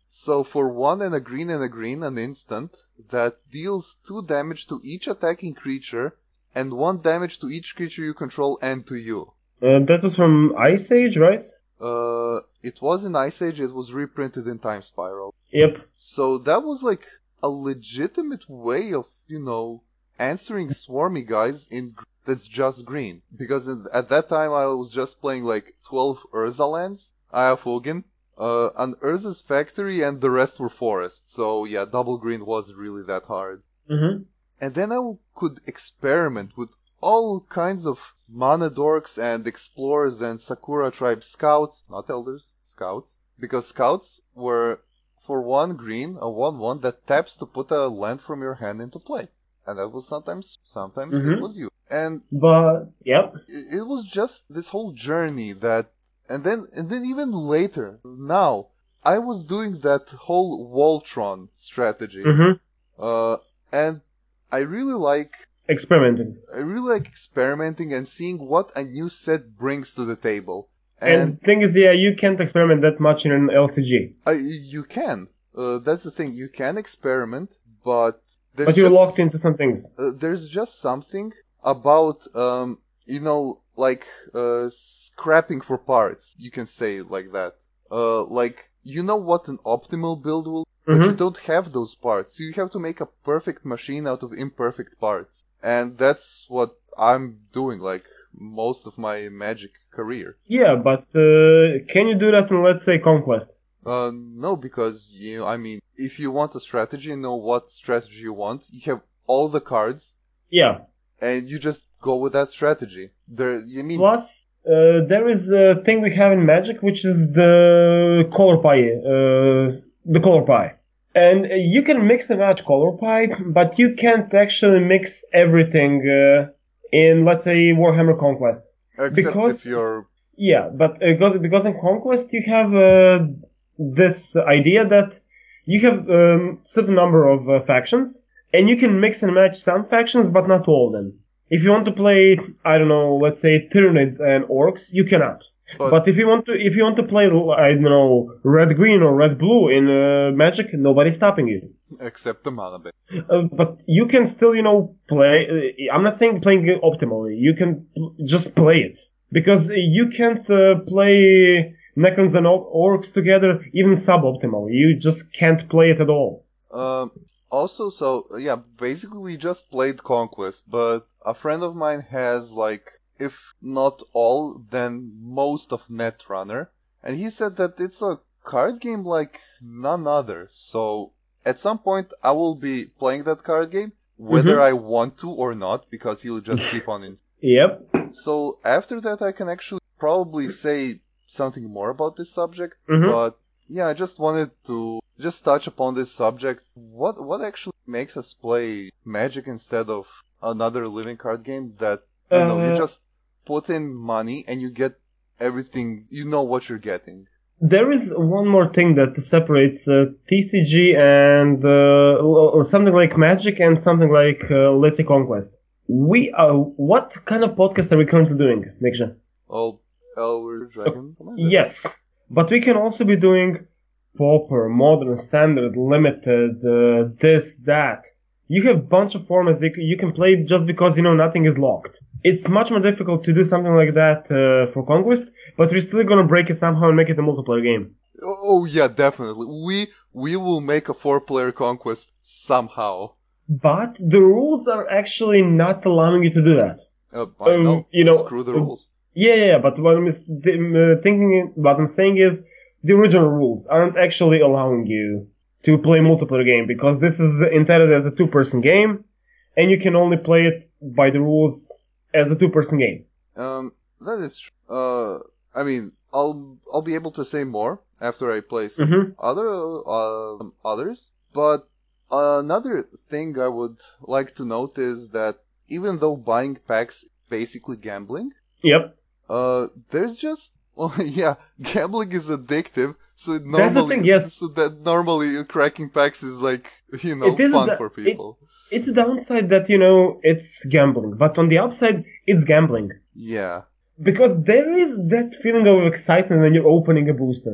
[SPEAKER 3] So for one and a green and a green, an instant that deals two damage to each attacking creature and one damage to each creature you control and to you.
[SPEAKER 2] Uh, that was from Ice Age, right?
[SPEAKER 3] Uh, it was in Ice Age, it was reprinted in Time Spiral.
[SPEAKER 2] Yep.
[SPEAKER 3] So that was like a legitimate way of, you know, answering swarmy guys in gr- that's just green. Because in, at that time I was just playing like twelve Urza lands, Ayafugen, uh, an Urza's Factory, and the rest were forests. So yeah, double green wasn't really that hard.
[SPEAKER 2] Mm-hmm.
[SPEAKER 3] And then I could experiment with all kinds of mana dorks and explorers and Sakura tribe scouts, not elders, scouts. Because scouts were, for one green, a one one that taps to put a land from your hand into play. And that was sometimes, sometimes
[SPEAKER 2] Mm-hmm.
[SPEAKER 3] it was you. And
[SPEAKER 2] But, yep.
[SPEAKER 3] it, it was just this whole journey that, and then, and then even later, now, I was doing that whole Voltron strategy.
[SPEAKER 2] Mm-hmm.
[SPEAKER 3] Uh, and I really like,
[SPEAKER 2] Experimenting.
[SPEAKER 3] I really like experimenting and seeing what a new set brings to the table.
[SPEAKER 2] And,
[SPEAKER 3] And,
[SPEAKER 2] the thing is, yeah, you can't experiment that much in an L C G.
[SPEAKER 3] uh, you can. Uh, that's the thing. You can experiment, but there's
[SPEAKER 2] But you're
[SPEAKER 3] just,
[SPEAKER 2] locked into some things.
[SPEAKER 3] uh, there's just something about, um, you know, like, uh, scrapping for parts. You can say it like that. Uh, like, you know what an optimal build will, but you
[SPEAKER 2] Mhm.
[SPEAKER 3] don't have those parts. So you have to make a perfect machine out of imperfect parts. And that's what I'm doing, like, most of my Magic career.
[SPEAKER 2] Yeah, but uh, can you do that in, let's say, Conquest?
[SPEAKER 3] Uh, no, because, you know, I mean, if you want a strategy and know what strategy you want, you have all the cards,
[SPEAKER 2] Yeah.
[SPEAKER 3] and you just go with that strategy. There, you mean,
[SPEAKER 2] Plus, uh, there is a thing we have in Magic, which is the color pie. Uh, the color pie. And uh, you can mix and match color pie, but you can't actually mix everything uh, in, let's say, Warhammer Conquest.
[SPEAKER 3] except
[SPEAKER 2] because-
[SPEAKER 3] if you're,
[SPEAKER 2] Yeah, but uh, because because in Conquest you have uh, this idea that you have um, certain number of uh, factions, and you can mix and match some factions, but not all of them. If you want to play, I don't know, let's say Tyranids and Orcs, you cannot.
[SPEAKER 3] But-
[SPEAKER 2] But if you want to, if you want to play, I don't know, red green or red blue in uh, Magic, nobody's stopping you.
[SPEAKER 3] except the mana base.
[SPEAKER 2] Uh, but you can still, you know, play. Uh, I'm not saying playing it optimally. You can pl- just play it. Because you can't uh, play Necrons and Or- Orcs together even suboptimally. You just can't play it at all.
[SPEAKER 3] Um, also, so, yeah, basically we just played Conquest, but a friend of mine has, like, if not all, then most of Netrunner, and he said that it's a card game like none other, so at some point I will be playing that card game, whether
[SPEAKER 2] Mhm.
[SPEAKER 3] I want to or not, because he'll just keep on in.
[SPEAKER 2] Yep.
[SPEAKER 3] So after that I can actually probably say something more about this subject,
[SPEAKER 2] Mhm.
[SPEAKER 3] but yeah, I just wanted to just touch upon this subject. What what actually makes us play Magic instead of another living card game that, you know, you
[SPEAKER 2] Uh,
[SPEAKER 3] just put in money and you get everything, you know what you're getting.
[SPEAKER 2] There is one more thing that separates uh, T C G and uh, l- something like Magic and something like, uh, let's say, Conquest. We are. What kind of podcast are we currently doing, Niksha?
[SPEAKER 3] Oh, Elder Dragon?
[SPEAKER 2] Yes, but we can also be doing Pauper, Modern, Standard, Limited, uh, this, that. You have a bunch of formats that you can play just because, you know, nothing is locked. It's much more difficult to do something like that uh, for Conquest, but we're still gonna break it somehow and make it a multiplayer game.
[SPEAKER 3] Oh yeah, definitely. We we will make a four-player Conquest somehow.
[SPEAKER 2] But the rules are actually not allowing you to do that.
[SPEAKER 3] Uh, I
[SPEAKER 2] Um,
[SPEAKER 3] know.
[SPEAKER 2] you know,
[SPEAKER 3] Screw the
[SPEAKER 2] uh,
[SPEAKER 3] rules.
[SPEAKER 2] Yeah, yeah, yeah, but what I'm is- the- uh, thinking, what I'm saying is, the original rules aren't actually allowing you to play multiplayer game because this is intended as a two-person game, and you can only play it by the rules as a two-person game.
[SPEAKER 3] Um, that is true. Uh, I mean, I'll I'll be able to say more after I play some
[SPEAKER 2] Mhm.
[SPEAKER 3] other uh, um, others. But another thing I would like to note is that even though buying packs is basically gambling,
[SPEAKER 2] Yep.
[SPEAKER 3] uh, there's just well, yeah, gambling is addictive. So it
[SPEAKER 2] the
[SPEAKER 3] normally,
[SPEAKER 2] thing, yes.
[SPEAKER 3] so that normally cracking packs is like you know
[SPEAKER 2] It is
[SPEAKER 3] fun
[SPEAKER 2] a-
[SPEAKER 3] for
[SPEAKER 2] it-
[SPEAKER 3] people.
[SPEAKER 2] It's a downside that, you know, it's gambling, but on the upside, it's gambling.
[SPEAKER 3] Yeah.
[SPEAKER 2] Because there is that feeling of excitement when you're opening a booster.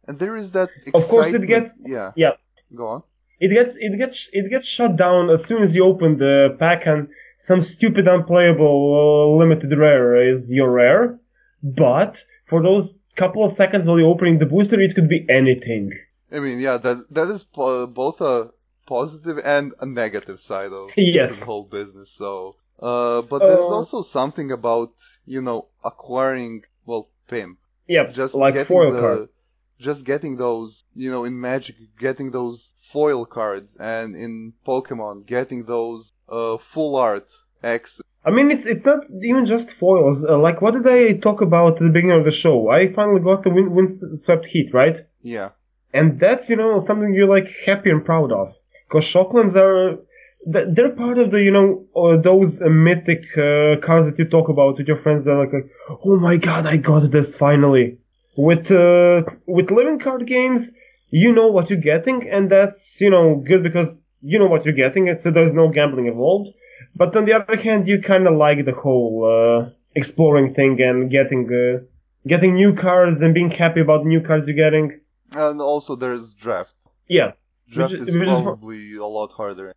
[SPEAKER 3] And there is that excitement.
[SPEAKER 2] Of course, it gets
[SPEAKER 3] yeah.
[SPEAKER 2] yeah.
[SPEAKER 3] Go on.
[SPEAKER 2] It gets it gets it gets shut down as soon as you open the pack and some stupid unplayable uh, limited rare is your rare. But for those couple of seconds while you're opening the booster, it could be anything.
[SPEAKER 3] I mean, yeah, that that is po- both a positive and a negative side of
[SPEAKER 2] Yes.
[SPEAKER 3] the whole business. So, uh, but there's
[SPEAKER 2] Uh,
[SPEAKER 3] also something about, you know, acquiring, well, pimp.
[SPEAKER 2] Yeah,
[SPEAKER 3] Just
[SPEAKER 2] like
[SPEAKER 3] getting
[SPEAKER 2] foil
[SPEAKER 3] the,
[SPEAKER 2] card.
[SPEAKER 3] just getting those, you know, in Magic, getting those foil cards, and in Pokemon, getting those uh full art X.
[SPEAKER 2] I mean, it's it's not even just foils. Uh, like, what did I talk about at the beginning of the show? I finally got the wind, windswept heat, right?
[SPEAKER 3] Yeah.
[SPEAKER 2] And that's, you know, something you're, like, happy and proud of. Because Shocklands are... They're part of the, you know, uh, those uh, mythic uh, cards that you talk about with your friends. They're like, like, oh my god, I got this finally. With uh, with living card games, you know what you're getting, and that's, you know, good because you know what you're getting, and so there's no gambling involved. But on the other hand, you kind of like the whole uh, exploring thing and getting uh, getting new cards and being happy about the new cards you're getting.
[SPEAKER 3] And also there's draft.
[SPEAKER 2] Yeah.
[SPEAKER 3] Draft
[SPEAKER 2] Which-
[SPEAKER 3] is
[SPEAKER 2] which is-
[SPEAKER 3] probably a lot harder.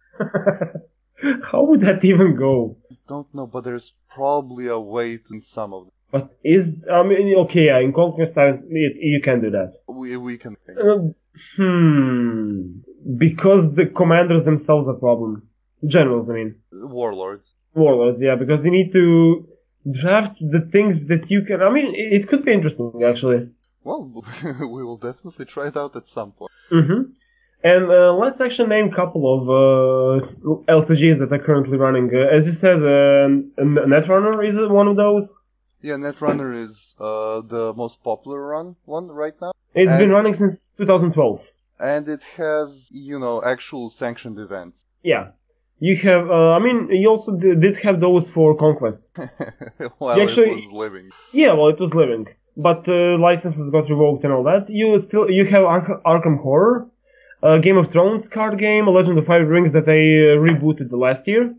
[SPEAKER 2] How would that even go?
[SPEAKER 3] Don't know, but there's probably a way to in some of them.
[SPEAKER 2] But is, I mean, okay, yeah, in Conquest, I, it, you can do that.
[SPEAKER 3] We, we can think.
[SPEAKER 2] Uh, hmm. Because the commanders themselves are a problem. Generals, I mean.
[SPEAKER 3] Warlords.
[SPEAKER 2] Warlords, yeah, because you need to draft the things that you can, I mean, it, it could be interesting, actually.
[SPEAKER 3] Well, we will definitely try it out at some point.
[SPEAKER 2] Mm-hmm. And uh, let's actually name a couple of uh, L C Gs that are currently running. Uh, as you said, uh, Netrunner is one of those.
[SPEAKER 3] Yeah, Netrunner is uh, the most popular run one right now.
[SPEAKER 2] It's
[SPEAKER 3] And-
[SPEAKER 2] been running since two thousand twelve.
[SPEAKER 3] And it has, you know, actual sanctioned events.
[SPEAKER 2] Yeah. You have, uh, I mean, you also d- did have those for Conquest.
[SPEAKER 3] While
[SPEAKER 2] Actually-
[SPEAKER 3] it was living.
[SPEAKER 2] Yeah, well, it was living. But uh, licenses got revoked and all that. You still, you have Ark- Arkham Horror, a Game of Thrones card game, a Legend of Five Rings that they uh, rebooted the last year.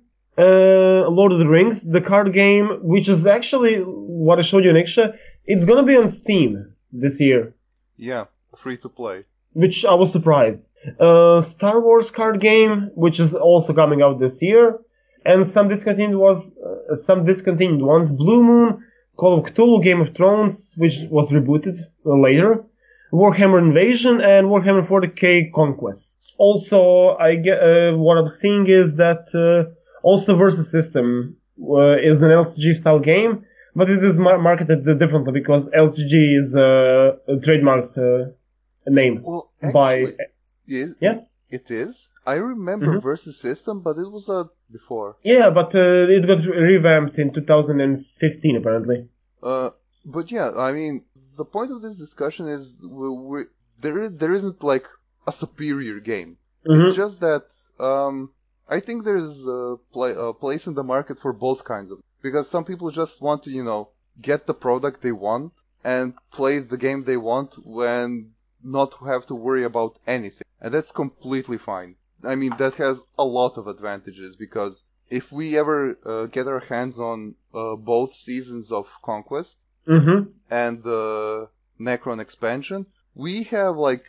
[SPEAKER 2] Uh, Lord of the Rings, the card game, which is actually what I showed you in Iksha. It's gonna be on Steam this year,
[SPEAKER 3] Yeah, free to play.
[SPEAKER 2] which I was surprised. Uh, Star Wars card game, which is also coming out this year, and some discontinued was uh, some discontinued ones. Blue Moon, Call of Cthulhu, Game of Thrones, which was rebooted uh, later, Warhammer Invasion, and Warhammer forty K Conquest. Also, I get uh, what I'm seeing is that uh, also Versus System uh, is an L C G style game, but it is mar- marketed differently because L C G is uh, a trademarked uh, name.
[SPEAKER 3] Well,
[SPEAKER 2] by
[SPEAKER 3] actually, is,
[SPEAKER 2] yeah.
[SPEAKER 3] it is. I remember
[SPEAKER 2] Mhm.
[SPEAKER 3] Versus System, but it was uh, before.
[SPEAKER 2] Yeah, but uh, it got re- revamped in two thousand fifteen apparently.
[SPEAKER 3] Uh, but yeah, I mean, the point of this discussion is we, we, there is, there isn't like a superior game.
[SPEAKER 2] Mhm.
[SPEAKER 3] It's just that um, I think there's a, play, a place in the market for both kinds of, because some people just want to, you know, get the product they want and play the game they want when not have to worry about anything, and that's completely fine. I mean, that has a lot of advantages, because if we ever uh, get our hands on uh, both seasons of Conquest
[SPEAKER 2] Mm-hmm.
[SPEAKER 3] and the Necron expansion, we have like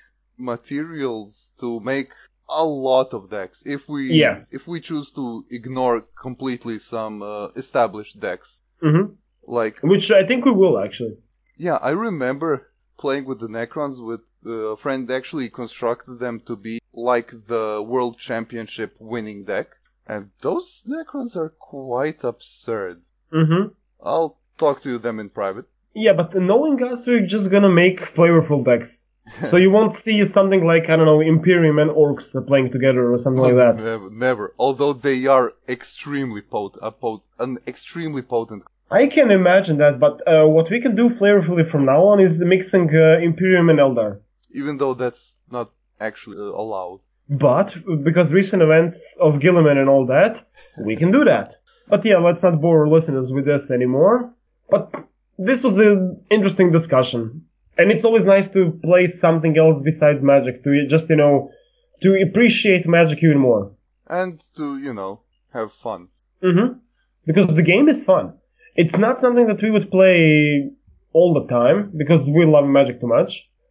[SPEAKER 3] materials to make a lot of decks if we
[SPEAKER 2] Yeah.
[SPEAKER 3] if we choose to ignore completely some uh, established decks.
[SPEAKER 2] Mm-hmm.
[SPEAKER 3] Like,
[SPEAKER 2] Which I think we will actually.
[SPEAKER 3] yeah, I remember playing with the Necrons with uh, a friend actually constructed them to be like the World Championship winning deck. And those Necrons are quite absurd.
[SPEAKER 2] Mm-hmm.
[SPEAKER 3] I'll talk to them in private.
[SPEAKER 2] Yeah, but knowing us, we're just gonna make flavorful decks. So you won't see something like, I don't know, Imperium and Orcs uh, playing together or something like that.
[SPEAKER 3] Never, never. Although they are extremely potent, uh, pot- an extremely potent.
[SPEAKER 2] I can imagine that, but uh, what we can do flavorfully from now on is mixing uh, Imperium and Eldar.
[SPEAKER 3] Even though that's not actually uh, allowed.
[SPEAKER 2] But, because recent events of Gilliman and all that, we can do that. But yeah, let's not bore listeners with this anymore. But this was an interesting discussion. And it's always nice to play something else besides Magic, to just, you know, to appreciate Magic even more.
[SPEAKER 3] And to, you know, have fun.
[SPEAKER 2] Mm-hmm. Because the game is fun. It's not something that we would play all the time, because we love Magic too much.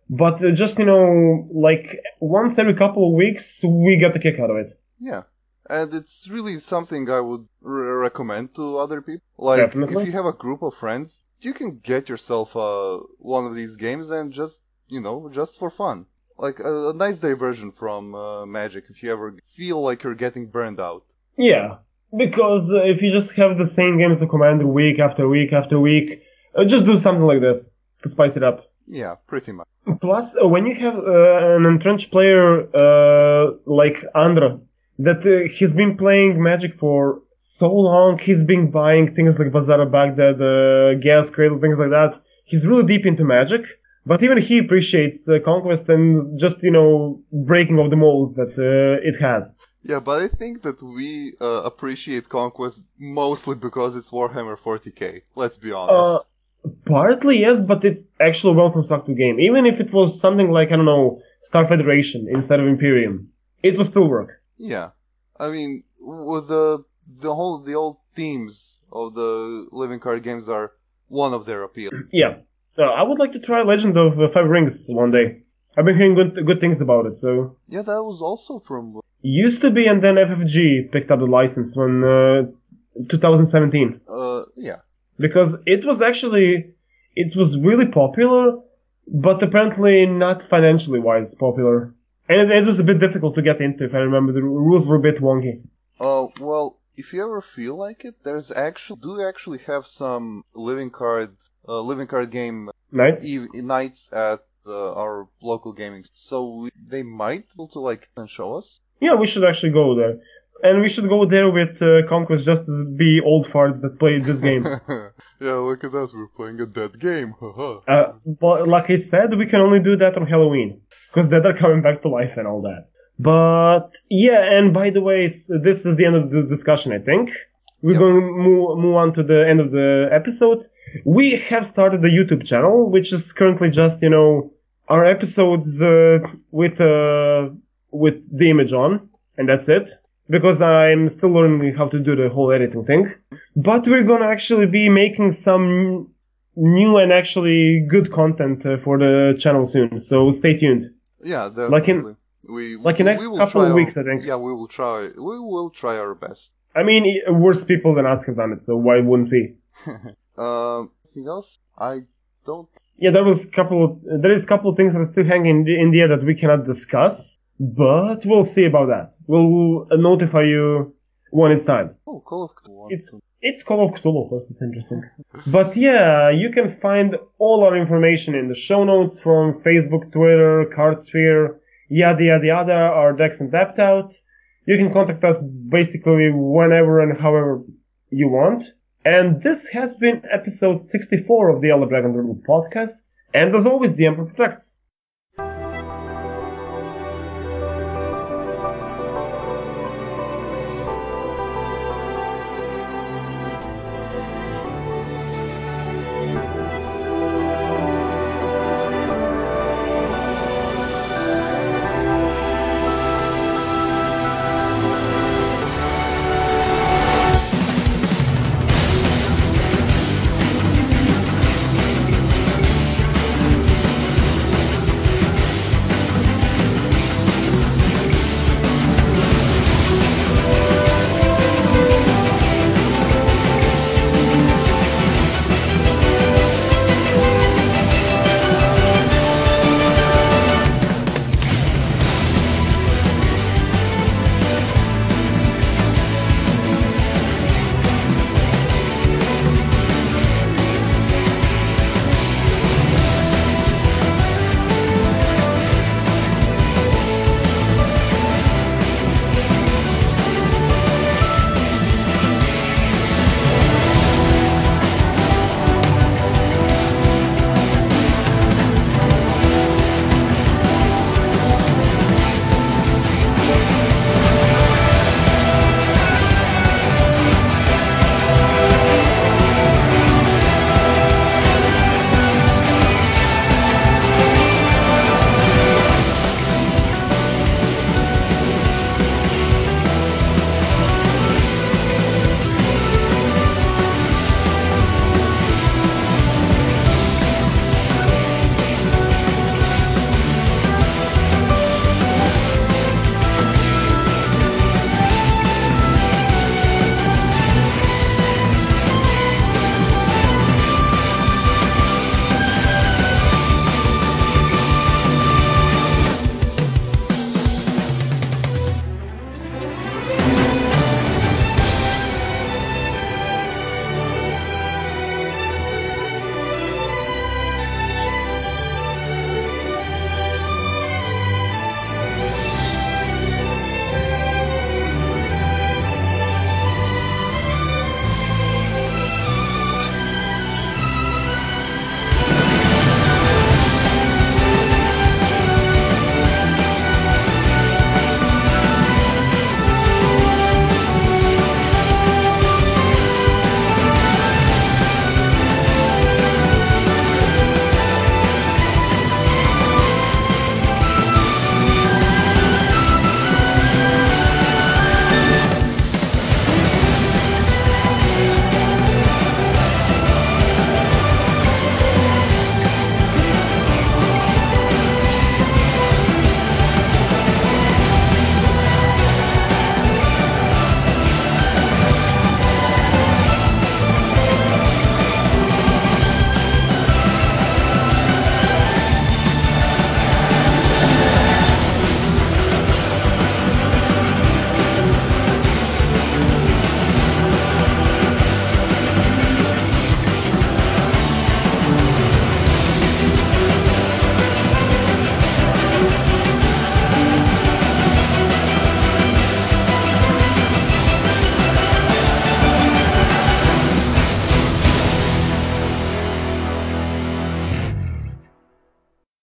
[SPEAKER 2] But uh, just, you know, like once every couple of weeks, we get a kick out of it.
[SPEAKER 3] Yeah. And it's really something I would re- recommend to other people. Like,
[SPEAKER 2] Definitely.
[SPEAKER 3] if you have a group of friends, you can get yourself uh, one of these games and just, you know, just for fun. Like, a, a nice diversion from uh, Magic if you ever feel like you're getting burned out.
[SPEAKER 2] Yeah, because uh, if you just have the same games of Commander week after week after week, uh, just do something like this to spice it up.
[SPEAKER 3] Yeah, pretty much.
[SPEAKER 2] Plus, uh, when you have uh, an entrenched player uh, like Andra, that uh, he's been playing Magic for so long, he's been buying things like Bazaar of Baghdad, uh, Gas Cradle, things like that. He's really deep into Magic, but even he appreciates uh, Conquest and just, you know, breaking of the mold that uh, it has.
[SPEAKER 3] Yeah, but I think that we uh, appreciate Conquest mostly because it's Warhammer forty K. Let's be honest.
[SPEAKER 2] Uh, partly, yes, but it's actually a well-constructed game. Even if it was something like, I don't know, Star Federation instead of Imperium, it would still work.
[SPEAKER 3] Yeah, I mean, with the the whole the old themes of the living card games are one of their appeal.
[SPEAKER 2] Yeah, uh, I would like to try Legend of uh, Five Rings one day. I've been hearing good good things about it. So
[SPEAKER 3] Yeah, that was also from.
[SPEAKER 2] used to be, and then F F G picked up the license when uh, twenty seventeen
[SPEAKER 3] Uh, yeah.
[SPEAKER 2] because it was actually it was really popular, but apparently not financially wise popular. And it, it was a bit difficult to get into, if I remember. The rules were a bit wonky.
[SPEAKER 3] Uh, well, if you ever feel like it, there's actually do actually have some living card, uh, living card game
[SPEAKER 2] Nights?
[SPEAKER 3] eve- nights at uh, our local gaming. So we, they might also like and show us.
[SPEAKER 2] Yeah, we should actually go there. And we should go there with uh, Conquest just to be old farts that played this game.
[SPEAKER 3] Yeah, look at us, we're playing a dead game.
[SPEAKER 2] uh, but like I said, we can only do that on Halloween. Because dead are coming back to life and all that. But, yeah, and by the way, s- this is the end of the discussion, I think. We're
[SPEAKER 3] Yep.
[SPEAKER 2] going to move, move on to the end of the episode. We have started the YouTube channel, which is currently just, you know, our episodes uh, with uh, with the image on, and that's it. Because I'm still learning how to do the whole editing thing. But we're gonna actually be making some new and actually good content uh, for the channel soon, so stay tuned.
[SPEAKER 3] Yeah, definitely.
[SPEAKER 2] Like in-
[SPEAKER 3] we,
[SPEAKER 2] like in
[SPEAKER 3] we
[SPEAKER 2] next
[SPEAKER 3] will
[SPEAKER 2] couple
[SPEAKER 3] try
[SPEAKER 2] of weeks,
[SPEAKER 3] our,
[SPEAKER 2] I think.
[SPEAKER 3] Yeah, we will try. We will try our best.
[SPEAKER 2] I mean, i- worse people than us have done it, so why wouldn't we?
[SPEAKER 3] Um, anything else? I don't.
[SPEAKER 2] Yeah, there was a couple. There is a couple of things that are still hanging in the, in the air that we cannot discuss, but we'll see about that. We'll uh, notify you when it's time.
[SPEAKER 3] Oh, Call of Cthulhu.
[SPEAKER 2] It's it's Call of Cthulhu. This is interesting. But yeah, you can find all our information in the show notes from Facebook, Twitter, Cardsphere, yada yada yada. Our decks and tapped out. You can contact us basically whenever and however you want. And this has been episode sixty-four of the Yellow Dragon Journal podcast. And as always, the Emperor protects.